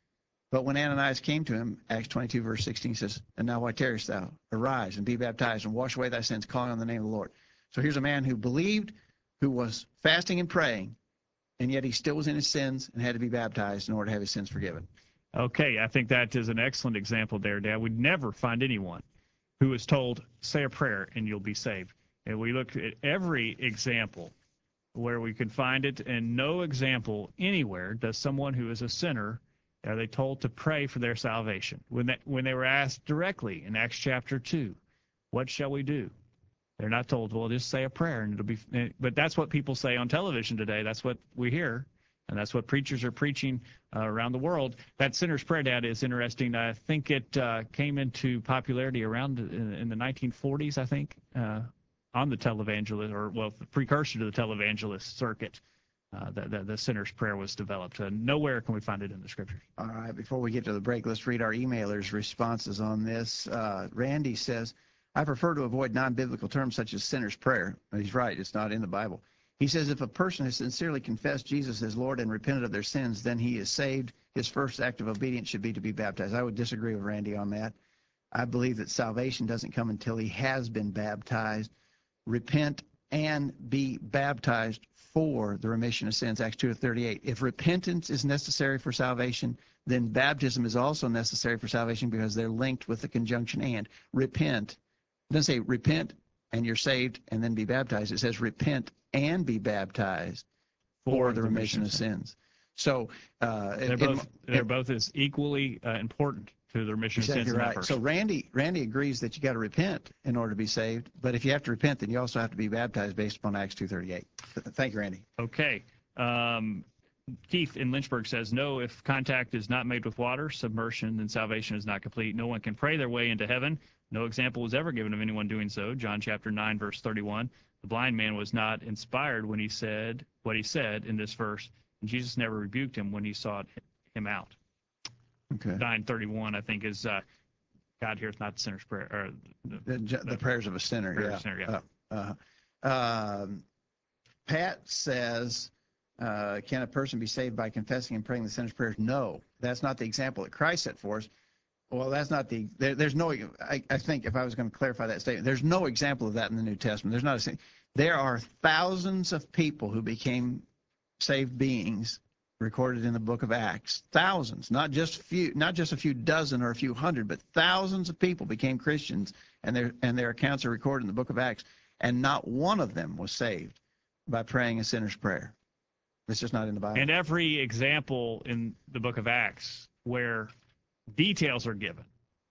But when Ananias came to him, Acts twenty-two, verse sixteen says, and now why tarriest thou? Arise and be baptized and wash away thy sins, calling on the name of the Lord. So here's a man who believed, who was fasting and praying, and yet he still was in his sins and had to be baptized in order to have his sins forgiven. Okay, I think that is an excellent example there, Dad. We'd never find anyone who is told, say a prayer and you'll be saved. And we looked at every example where we could find it, and no example anywhere does someone who is a sinner, are they told to pray for their salvation. When they, when they were asked directly in Acts chapter two, what shall we do? They're not told, well, just say a prayer and it'll be, but that's what people say on television today. That's what we hear. And that's what preachers are preaching uh, around the world. That sinner's prayer, Dad, is interesting. I think it uh, came into popularity around in, in the nineteen forties, I think, uh, on the televangelist, or, well, the precursor to the televangelist circuit. Uh, the, the, the sinner's prayer was developed. Uh, nowhere can we find it in the Scriptures. All right, before we get to the break, let's read our emailers' responses on this. Uh, Randy says, I prefer to avoid non-biblical terms such as sinner's prayer. He's right, it's not in the Bible. He says if a person has sincerely confessed Jesus as Lord and repented of their sins, then he is saved. His first act of obedience should be to be baptized. I would disagree with Randy on that. I believe that salvation doesn't come until he has been baptized. Repent and be baptized for the remission of sins, Acts two thirty-eight. If repentance is necessary for salvation, then baptism is also necessary for salvation because they're linked with the conjunction and. Repent. It doesn't say repent and you're saved and then be baptized. It says repent and be baptized for, for the remission of sins. So uh, they're, it, both, it, they're both as equally uh, important to the remission exactly of sins. Right. So Randy, Randy agrees that you got to repent in order to be saved. But if you have to repent, then you also have to be baptized based upon Acts two thirty-eight. Thank you, Randy. Okay. Um, Keith in Lynchburg says, no, if contact is not made with water, submersion, then salvation is not complete. No one can pray their way into heaven. No example was ever given of anyone doing so. John chapter nine, verse thirty-one. The blind man was not inspired when he said what he said in this verse. And Jesus never rebuked him when he sought him out. Okay. nine thirty-one, I think, is uh, God heareth not the sinner's prayer. Or the, The, the, the prayers of a sinner. prayer of Yeah. a sinner, yeah. Uh, uh, um, Pat says, uh, can a person be saved by confessing and praying the sinner's prayers? No, that's not the example that Christ set for us. Well, that's not the, there, there's no, I, I think if I was going to clarify that statement, there's no example of that in the New Testament. There's not a, there are thousands of people who became saved beings recorded in the book of Acts. Thousands, not just few, not just a few dozen or a few hundred, but thousands of people became Christians, and their, and their accounts are recorded in the book of Acts, and not one of them was saved by praying a sinner's prayer. It's just not in the Bible. And every example in the book of Acts where details are given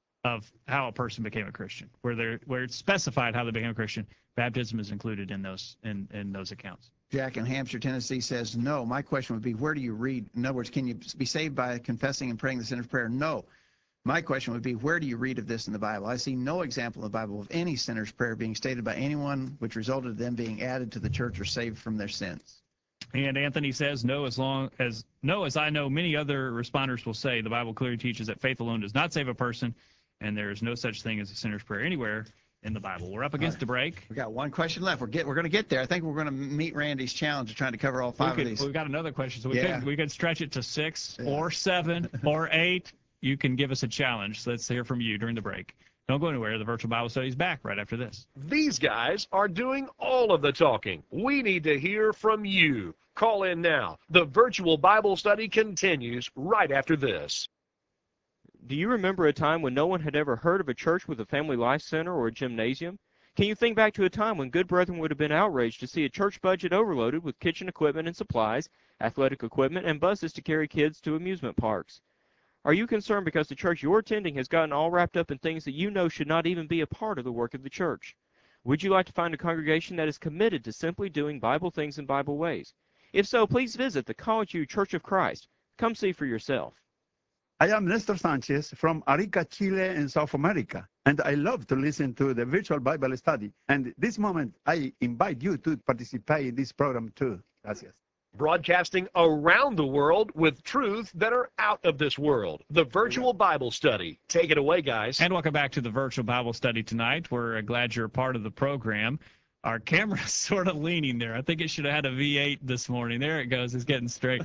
of how a person became a Christian, where they're where it's specified how they became a Christian, baptism is included in those in, in those accounts. Jack in Hampshire, Tennessee says, no. My question would be, where do you read? In other words, can you be saved by confessing and praying the sinner's prayer? No. My question would be, where do you read of this in the Bible? I see no example in the Bible of any sinner's prayer being stated by anyone which resulted in them being added to the church or saved from their sins. And Anthony says, no, as long as no, as I know, many other responders will say, the Bible clearly teaches that faith alone does not save a person, and there is no such thing as a sinner's prayer anywhere in the Bible. We're up against right. the break. We got one question left. We're get we're going to get there. I think we're going to meet Randy's challenge of trying to cover all five we could, of these. We've got another question, so we Yeah. could we could stretch it to six Yeah. or seven or eight. You can give us a challenge. So let's hear from you during the break. Don't go anywhere. The Virtual Bible Study is back right after this. These guys are doing all of the talking. We need to hear from you. Call in now. The Virtual Bible Study continues right after this. Do you remember a time when no one had ever heard of a church with a family life center or a gymnasium? Can you think back to a time when good brethren would have been outraged to see a church budget overloaded with kitchen equipment and supplies, athletic equipment, and buses to carry kids to amusement parks? Are you concerned because the church you're attending has gotten all wrapped up in things that you know should not even be a part of the work of the church? Would you like to find a congregation that is committed to simply doing Bible things in Bible ways? If so, please visit the College U Church of Christ. Come see for yourself. I am Nestor Sanchez from Arica, Chile in South America, and I love to listen to the virtual Bible study. And this moment, I invite you to participate in this program too. Gracias. Broadcasting around the world with truths that are out of this world. The Virtual Bible Study. Take it away, guys. And welcome back to the Virtual Bible Study tonight. We're uh, glad you're a part of the program. Our camera's sort of leaning there. I think it should have had a V eight this morning. There it goes. It's getting straight.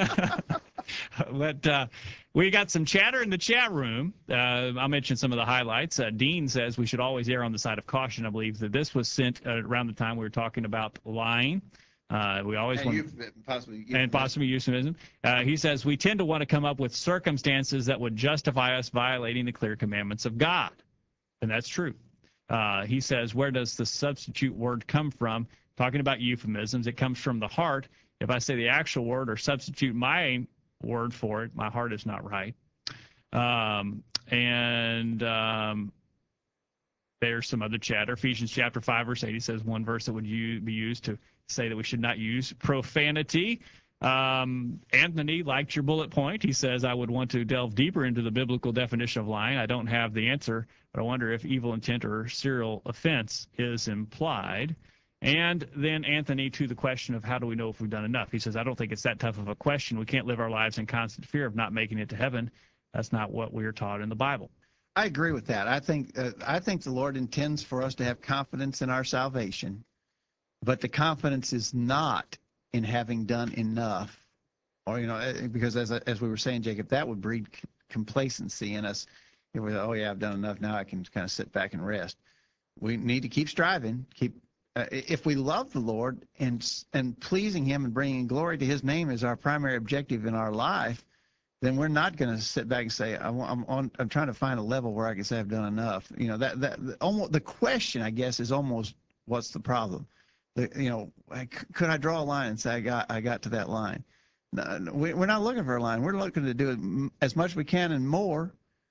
But uh, we got some chatter in the chat room. Uh, I'll mention some of the highlights. Uh, Dean says we should always err on the side of caution. I believe that this was sent uh, around the time we were talking about lying. Uh, we always And want you've possibly, and possibly euphemism. Uh, he says we tend to want to come up with circumstances that would justify us violating the clear commandments of God, and that's true. Uh, he says, where does the substitute word come from? Talking about euphemisms, it comes from the heart. If I say the actual word or substitute my word for it, my heart is not right. Um, and um, there's some other chatter. Ephesians chapter five, verse eight, he says one verse that would u- be used to say that we should not use profanity. Um, Anthony liked your bullet point. He says, I would want to delve deeper into the biblical definition of lying. I don't have the answer, but I wonder if evil intent or serial offense is implied. And then Anthony, to the question of how do we know if we've done enough? He says, I don't think it's that tough of a question. We can't live our lives in constant fear of not making it to heaven. That's not what we are taught in the Bible. I agree with that. I think uh, I think the Lord intends for us to have confidence in our salvation, but the confidence is not in having done enough, or you know, because as as we were saying, Jacob, that would breed c- complacency in us. It was, oh yeah, I've done enough. Now I can kind of sit back and rest. We need to keep striving. Keep uh, if we love the Lord and and pleasing Him and bringing glory to His name is our primary objective in our life, then we're not going to sit back and say, I'm on. I'm trying to find a level where I can say I've done enough. You know, that that the, almost the question, I guess, is almost what's the problem. The, you know, could I draw a line and say I got I got to that line? No, we, we're not looking for a line. We're looking to do it as much as we can and more,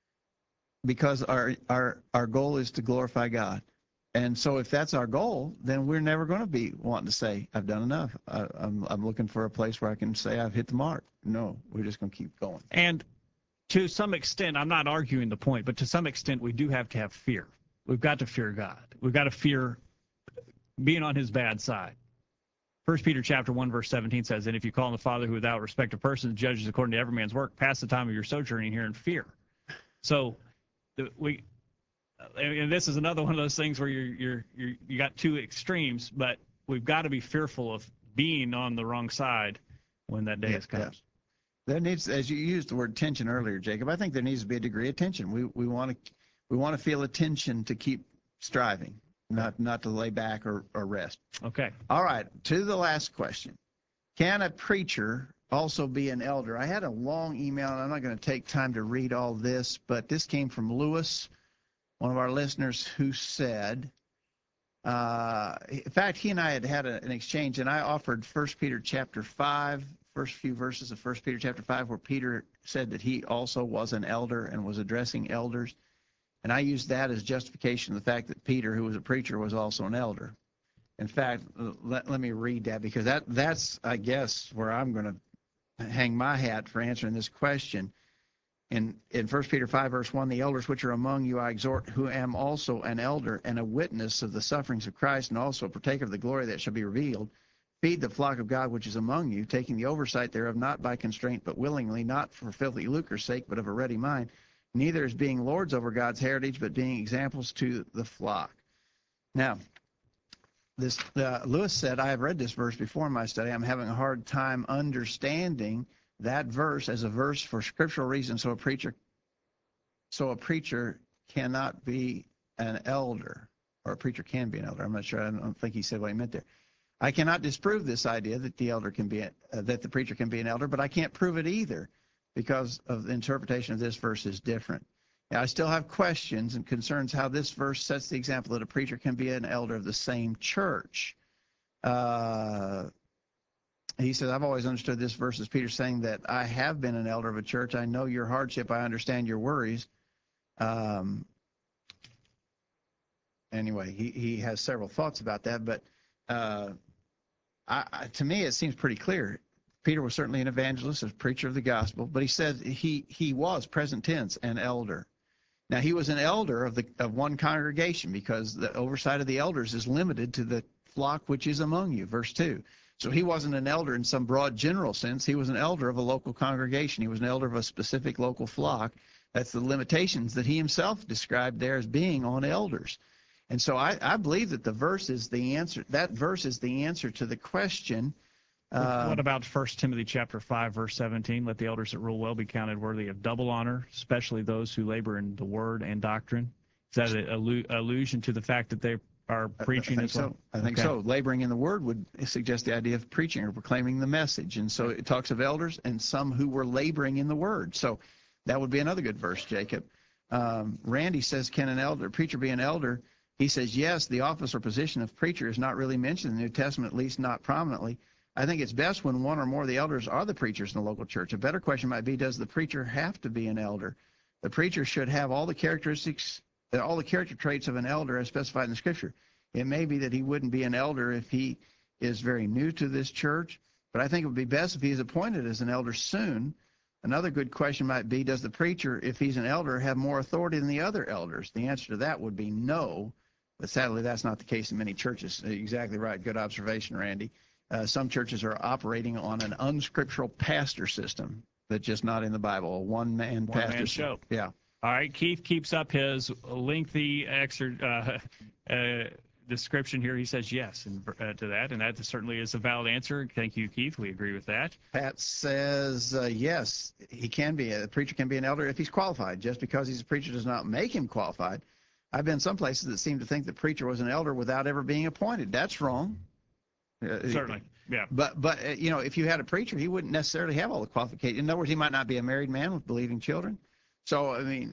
because our our our goal is to glorify God. And so if that's our goal, then we're never going to be wanting to say I've done enough. I, I'm I'm looking for a place where I can say I've hit the mark. No, we're just going to keep going. And to some extent, I'm not arguing the point, but to some extent, we do have to have fear. We've got to fear God. We've got to fear being on His bad side. First Peter chapter one, verse seventeen says, and if you call on the Father who without respect of persons judges according to every man's work, pass the time of your sojourning here in fear. So the, we, and this is another one of those things where you're, you're, you're, you got two extremes, but we've got to be fearful of being on the wrong side when that day Yeah, has come. yeah. There needs, as you used the word tension earlier, Jacob, I think there needs to be a degree of tension. We we want to we want to feel a tension to keep striving, not not to lay back or, or rest. Okay. All right, to the last question. Can a preacher also be an elder? I had a long email, and I'm not going to take time to read all this, but this came from Lewis, one of our listeners, who said, uh, in fact, he and I had had a, an exchange, and I offered First Peter chapter five, first few verses of First Peter chapter five, where Peter said that he also was an elder and was addressing elders. And I used that as justification of the fact that Peter, who was a preacher, was also an elder. In fact, let, let me read that, because that that's, I guess, where I'm going to hang my hat for answering this question. In in First Peter five, verse one, the elders which are among you I exhort, who am also an elder and a witness of the sufferings of Christ, and also a partaker of the glory that shall be revealed. Feed the flock of God which is among you, taking the oversight thereof, not by constraint, but willingly, not for filthy lucre's sake, but of a ready mind, neither as being lords over God's heritage, but being examples to the flock. Now, this uh, Lewis said, I have read this verse before in my study. I'm having a hard time understanding that verse as a verse for scriptural reasons. So a preacher, so a preacher cannot be an elder, or a preacher can be an elder. I'm not sure. I don't think he said what he meant there. I cannot disprove this idea that the elder can be, uh, that the preacher can be an elder, but I can't prove it either. because of the interpretation of this verse is different. Now, I still have questions and concerns how this verse sets the example that a preacher can be an elder of the same church. Uh, he says, I've always understood this verse as Peter saying that I have been an elder of a church. I know your hardship. I understand your worries. Um, anyway, he, he has several thoughts about that, but uh, I, I, to me, it seems pretty clear. Peter was certainly an evangelist, a preacher of the gospel, but he said he, he was, present tense, an elder. Now, he was an elder of the of one congregation because the oversight of the elders is limited to the flock which is among you, verse two. So he wasn't an elder in some broad general sense. He was an elder of a local congregation. He was an elder of a specific local flock. That's the limitations that he himself described there as being on elders. And so I, I believe that the verse is the answer. That verse is the answer to the question. Uh, what about First Timothy chapter five, verse seventeen? Let the elders that rule well be counted worthy of double honor, especially those who labor in the word and doctrine. Is that an allu- allusion to the fact that they are preaching I think as well? So. I think okay. so. Laboring in the word would suggest the idea of preaching or proclaiming the message. And so it talks of elders and some who were laboring in the word. So that would be another good verse, Jacob. Um, Randy says, can an elder, preacher be an elder? He says, yes, the office or position of preacher is not really mentioned in the New Testament, at least not prominently. I think it's best when one or more of the elders are the preachers in the local church. A better question might be, does the preacher have to be an elder? The preacher should have all the characteristics, all the character traits of an elder as specified in the Scripture. It may be that he wouldn't be an elder if he is very new to this church, but I think it would be best if he is appointed as an elder soon. Another good question might be, does the preacher, if he's an elder, have more authority than the other elders? The answer to that would be no, but sadly that's not the case in many churches. Exactly right. Good observation, Randy. Uh, some churches are operating on an unscriptural pastor system that's just not in the Bible, a one-man One pastor man show. system. Yeah. All right. Keith keeps up his lengthy exer- uh, uh, description here. He says yes and, uh, to that, and that certainly is a valid answer. Thank you, Keith. We agree with that. Pat says uh, yes, he can be. A preacher can be an elder if he's qualified. Just because he's a preacher does not make him qualified. I've been some places that seem to think the preacher was an elder without ever being appointed. That's wrong. Uh, Certainly, yeah. But, but uh, you know, if you had a preacher, he wouldn't necessarily have all the qualifications. In other words, he might not be a married man with believing children. So, I mean,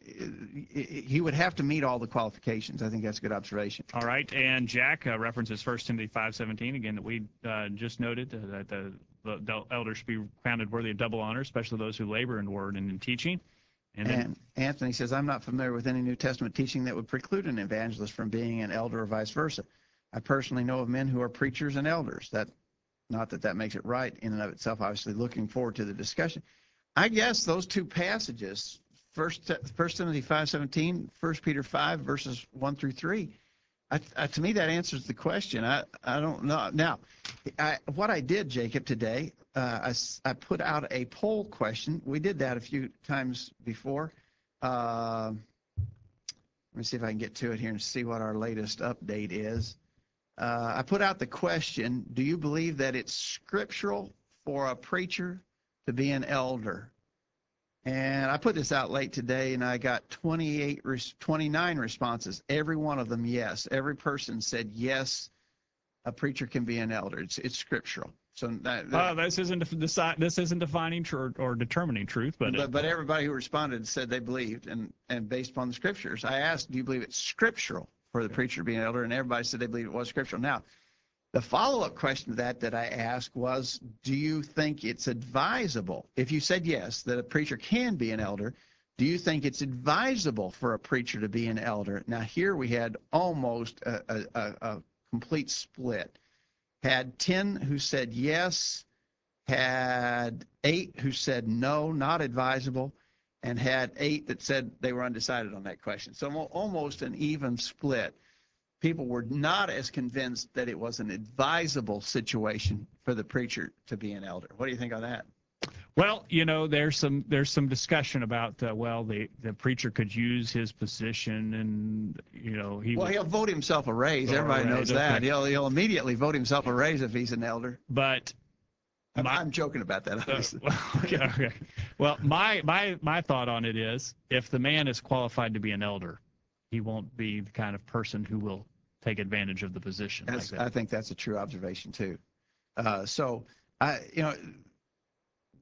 he would have to meet all the qualifications. I think that's a good observation. All right. And Jack uh, references First Timothy five seventeen, again, that we uh, just noted, uh, that the, the, the elders should be counted worthy of double honor, especially those who labor in word and in teaching. And, then, and Anthony says, I'm not familiar with any New Testament teaching that would preclude an evangelist from being an elder or vice versa. I personally know of men who are preachers and elders. That, not that that makes it right in and of itself, obviously looking forward to the discussion. I guess those two passages, First, First Timothy five seventeen, First Peter five, verses one through three, I, I, to me that answers the question. I, I don't know. Now, I, what I did, Jacob, today, uh, I, I put out a poll question. We did that a few times before. Uh, let me see if I can get to it here and see what our latest update is. Uh, I put out the question, do you believe that it's scriptural for a preacher to be an elder? And I put this out late today, and I got twenty-eight, twenty-nine responses. Every one of them, yes. Every person said, yes, a preacher can be an elder. It's it's scriptural. So that, that, uh, this isn't deci- this isn't defining tr- or determining truth, but but, it, but everybody who responded said they believed, and, and based upon the scriptures. I asked, do you believe it's scriptural for the preacher to be an elder? And everybody said they believed it was scriptural. Now, the follow-up question to that that I asked was, do you think it's advisable? If you said yes, that a preacher can be an elder, do you think it's advisable for a preacher to be an elder? Now, here we had almost a, a, a complete split. Had ten who said yes, had eight who said no, not advisable, and had eight that said they were undecided on that question. So almost an even split. People were not as convinced that it was an advisable situation for the preacher to be an elder. What do you think of that? Well, you know, there's some there's some discussion about uh, well, the the preacher could use his position, and you know he. Well, would, he'll vote himself a raise. Or a Everybody raise, knows that. okay. He'll he'll immediately vote himself a raise if he's an elder. But I'm, my, I'm joking about that. Obviously. Uh, well, okay, okay. Well, my my my thought on it is, if the man is qualified to be an elder, he won't be the kind of person who will take advantage of the position. That's, like that. I think that's a true observation too. Uh, so I, you know,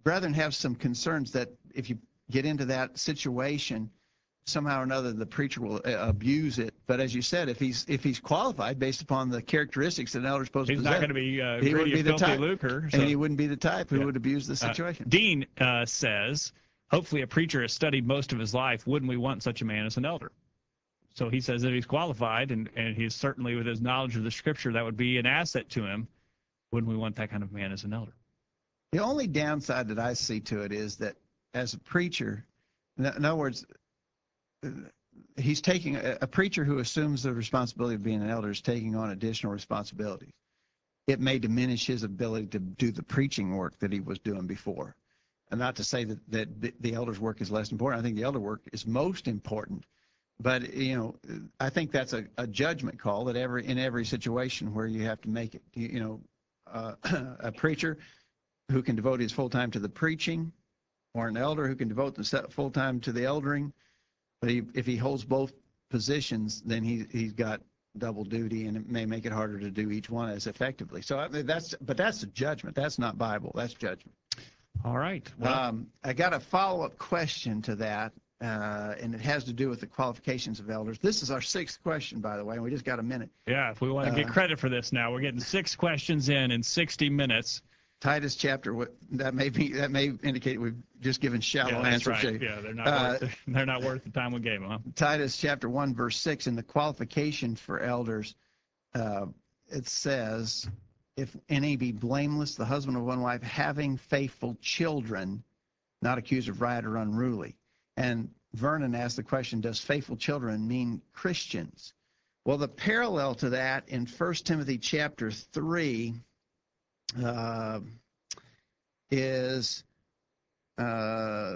brethren have some concerns that if you get into that situation, somehow or another the preacher will uh, abuse it. But as you said, if he's if he's qualified based upon the characteristics that an elder is supposed He's to not possess, going to be uh, he wouldn't greedy, be the filthy type, lucre. So. and he wouldn't be the type who Yeah. would abuse the Uh, situation. Dean uh, says, hopefully a preacher has studied most of his life. Wouldn't we want such a man as an elder? So he says if he's qualified and, and he's certainly with his knowledge of the scripture, that would be an asset to him. Wouldn't we want that kind of man as an elder? The only downside that I see to it is that as a preacher, in in other words, uh, he's taking a, a preacher who assumes the responsibility of being an elder is taking on additional responsibilities. It may diminish his ability to do the preaching work that he was doing before. And not to say that, that the- the elder's work is less important. I think the elder work is most important. But, you know, I think that's a, a judgment call that every in every situation where you have to make it. You, you know, uh, a preacher who can devote his full time to the preaching, or an elder who can devote the full time to the eldering. But he, if he holds both positions, then he he's got double duty, and it may make it harder to do each one as effectively. So I mean, that's but that's a judgment. That's not Bible. That's judgment. All right. Well, Um, I got a follow up question to that. Uh, and it has to do with the qualifications of elders. This is our sixth question, by the way, and we just got a minute. yeah, if we want to get uh, credit for this now, we're getting six questions in in sixty minutes. Titus chapter, what that may be, that may indicate we've just given shallow Yeah, that's answers. right. Yeah, they're not, Uh, worth the, they're not worth the time we gave them, huh? Titus chapter one, verse six, in the qualification for elders, uh, it says, if any be blameless, the husband of one wife, having faithful children, not accused of riot or unruly. And Vernon asked the question, does faithful children mean Christians? Well, the parallel to that in First Timothy chapter three uh, is uh,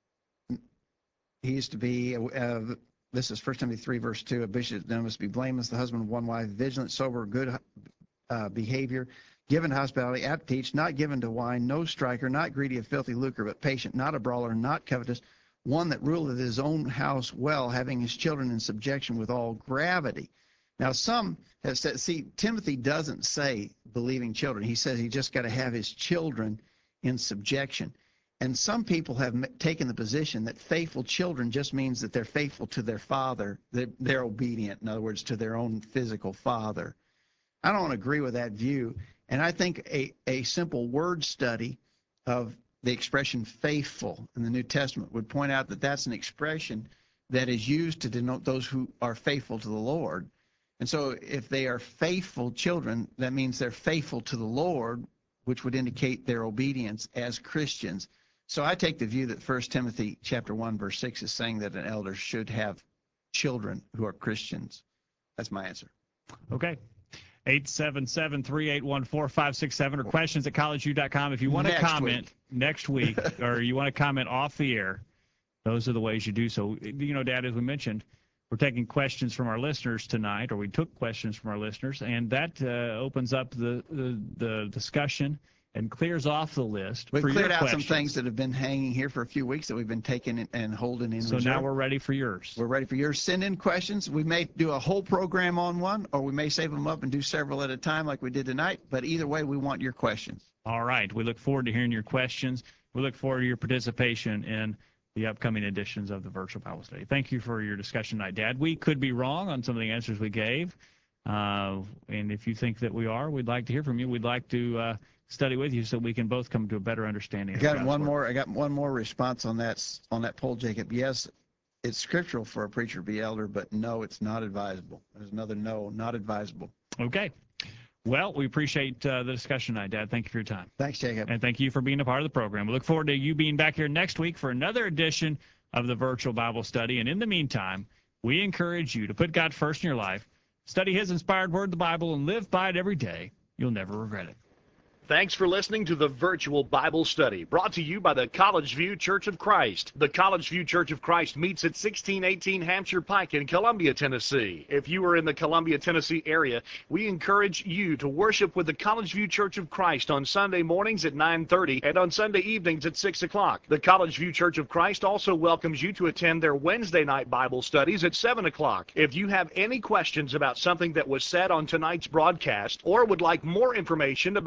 he used to be, uh, this is First Timothy three, verse two, a bishop then must be blameless, the husband of one wife, vigilant, sober, good uh, behavior, given to hospitality, apt to teach, not given to wine, no striker, not greedy of filthy lucre, but patient, not a brawler, not covetous, one that ruleth his own house well, having his children in subjection with all gravity. Now, some have said, see, Timothy doesn't say believing children. He says he just got to have his children in subjection. And some people have m- taken the position that faithful children just means that they're faithful to their father, that they're obedient, in other words, to their own physical father. I don't agree with that view. And I think a, a simple word study of the expression faithful in the New Testament would point out that that's an expression that is used to denote those who are faithful to the Lord. And so if they are faithful children, that means they're faithful to the Lord, which would indicate their obedience as Christians. So I take the view that First Timothy chapter one, verse six is saying that an elder should have children who are Christians. That's my answer. Okay. eight seven seven, three eight one, four five six seven or questions at college view dot com. If you want to Next comment week. next week or you want to comment off the air, those are the ways you do so. You know, Dad, as we mentioned, we're taking questions from our listeners tonight, or we took questions from our listeners, and that uh, opens up the, the, the discussion and clears off the list We've for your cleared out questions. some things that have been hanging here for a few weeks that we've been taking and- and holding in So reserve. now we're ready for yours. We're ready for yours. Send in questions. We may do a whole program on one, or we may save them up and do several at a time like we did tonight. But either way, we want your questions. All right. We look forward to hearing your questions. We look forward to your participation in the upcoming editions of the Virtual Bible Study. Thank you for your discussion tonight, Dad. We could be wrong on some of the answers we gave. Uh, and if you think that we are, we'd like to hear from you. We'd like to uh, study with you so we can both come to a better understanding. I of got God's one Word. more. I got one more response on that on that poll, Jacob. Yes, it's scriptural for a preacher to be elder, but no, it's not advisable. There's another no, not advisable. Okay. Well, we appreciate uh, the discussion tonight, Dad. Thank you for your time. Thanks, Jacob. And thank you for being a part of the program. We look forward to you being back here next week for another edition of the Virtual Bible Study. And in the meantime, we encourage you to put God first in your life, study His inspired word, the Bible, and live by it every day. You'll never regret it. Thanks for listening to the Virtual Bible Study, brought to you by the College View Church of Christ. The College View Church of Christ meets at sixteen eighteen Hampshire Pike in Columbia, Tennessee. If you are in the Columbia, Tennessee area, we encourage you to worship with the College View Church of Christ on Sunday mornings at nine thirty and on Sunday evenings at six o'clock. The College View Church of Christ also welcomes you to attend their Wednesday night Bible studies at seven o'clock. If you have any questions about something that was said on tonight's broadcast or would like more information about the College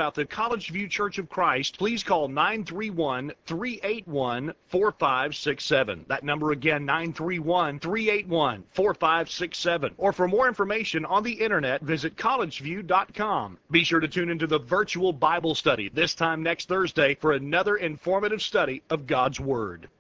College View Church of Christ, please call nine three one, three eight one, four five six seven. That number again, nine three one, three eight one, four five six seven. Or for more information on the internet, visit college view dot com. Be sure to tune into the virtual Bible study this time next Thursday for another informative study of God's Word.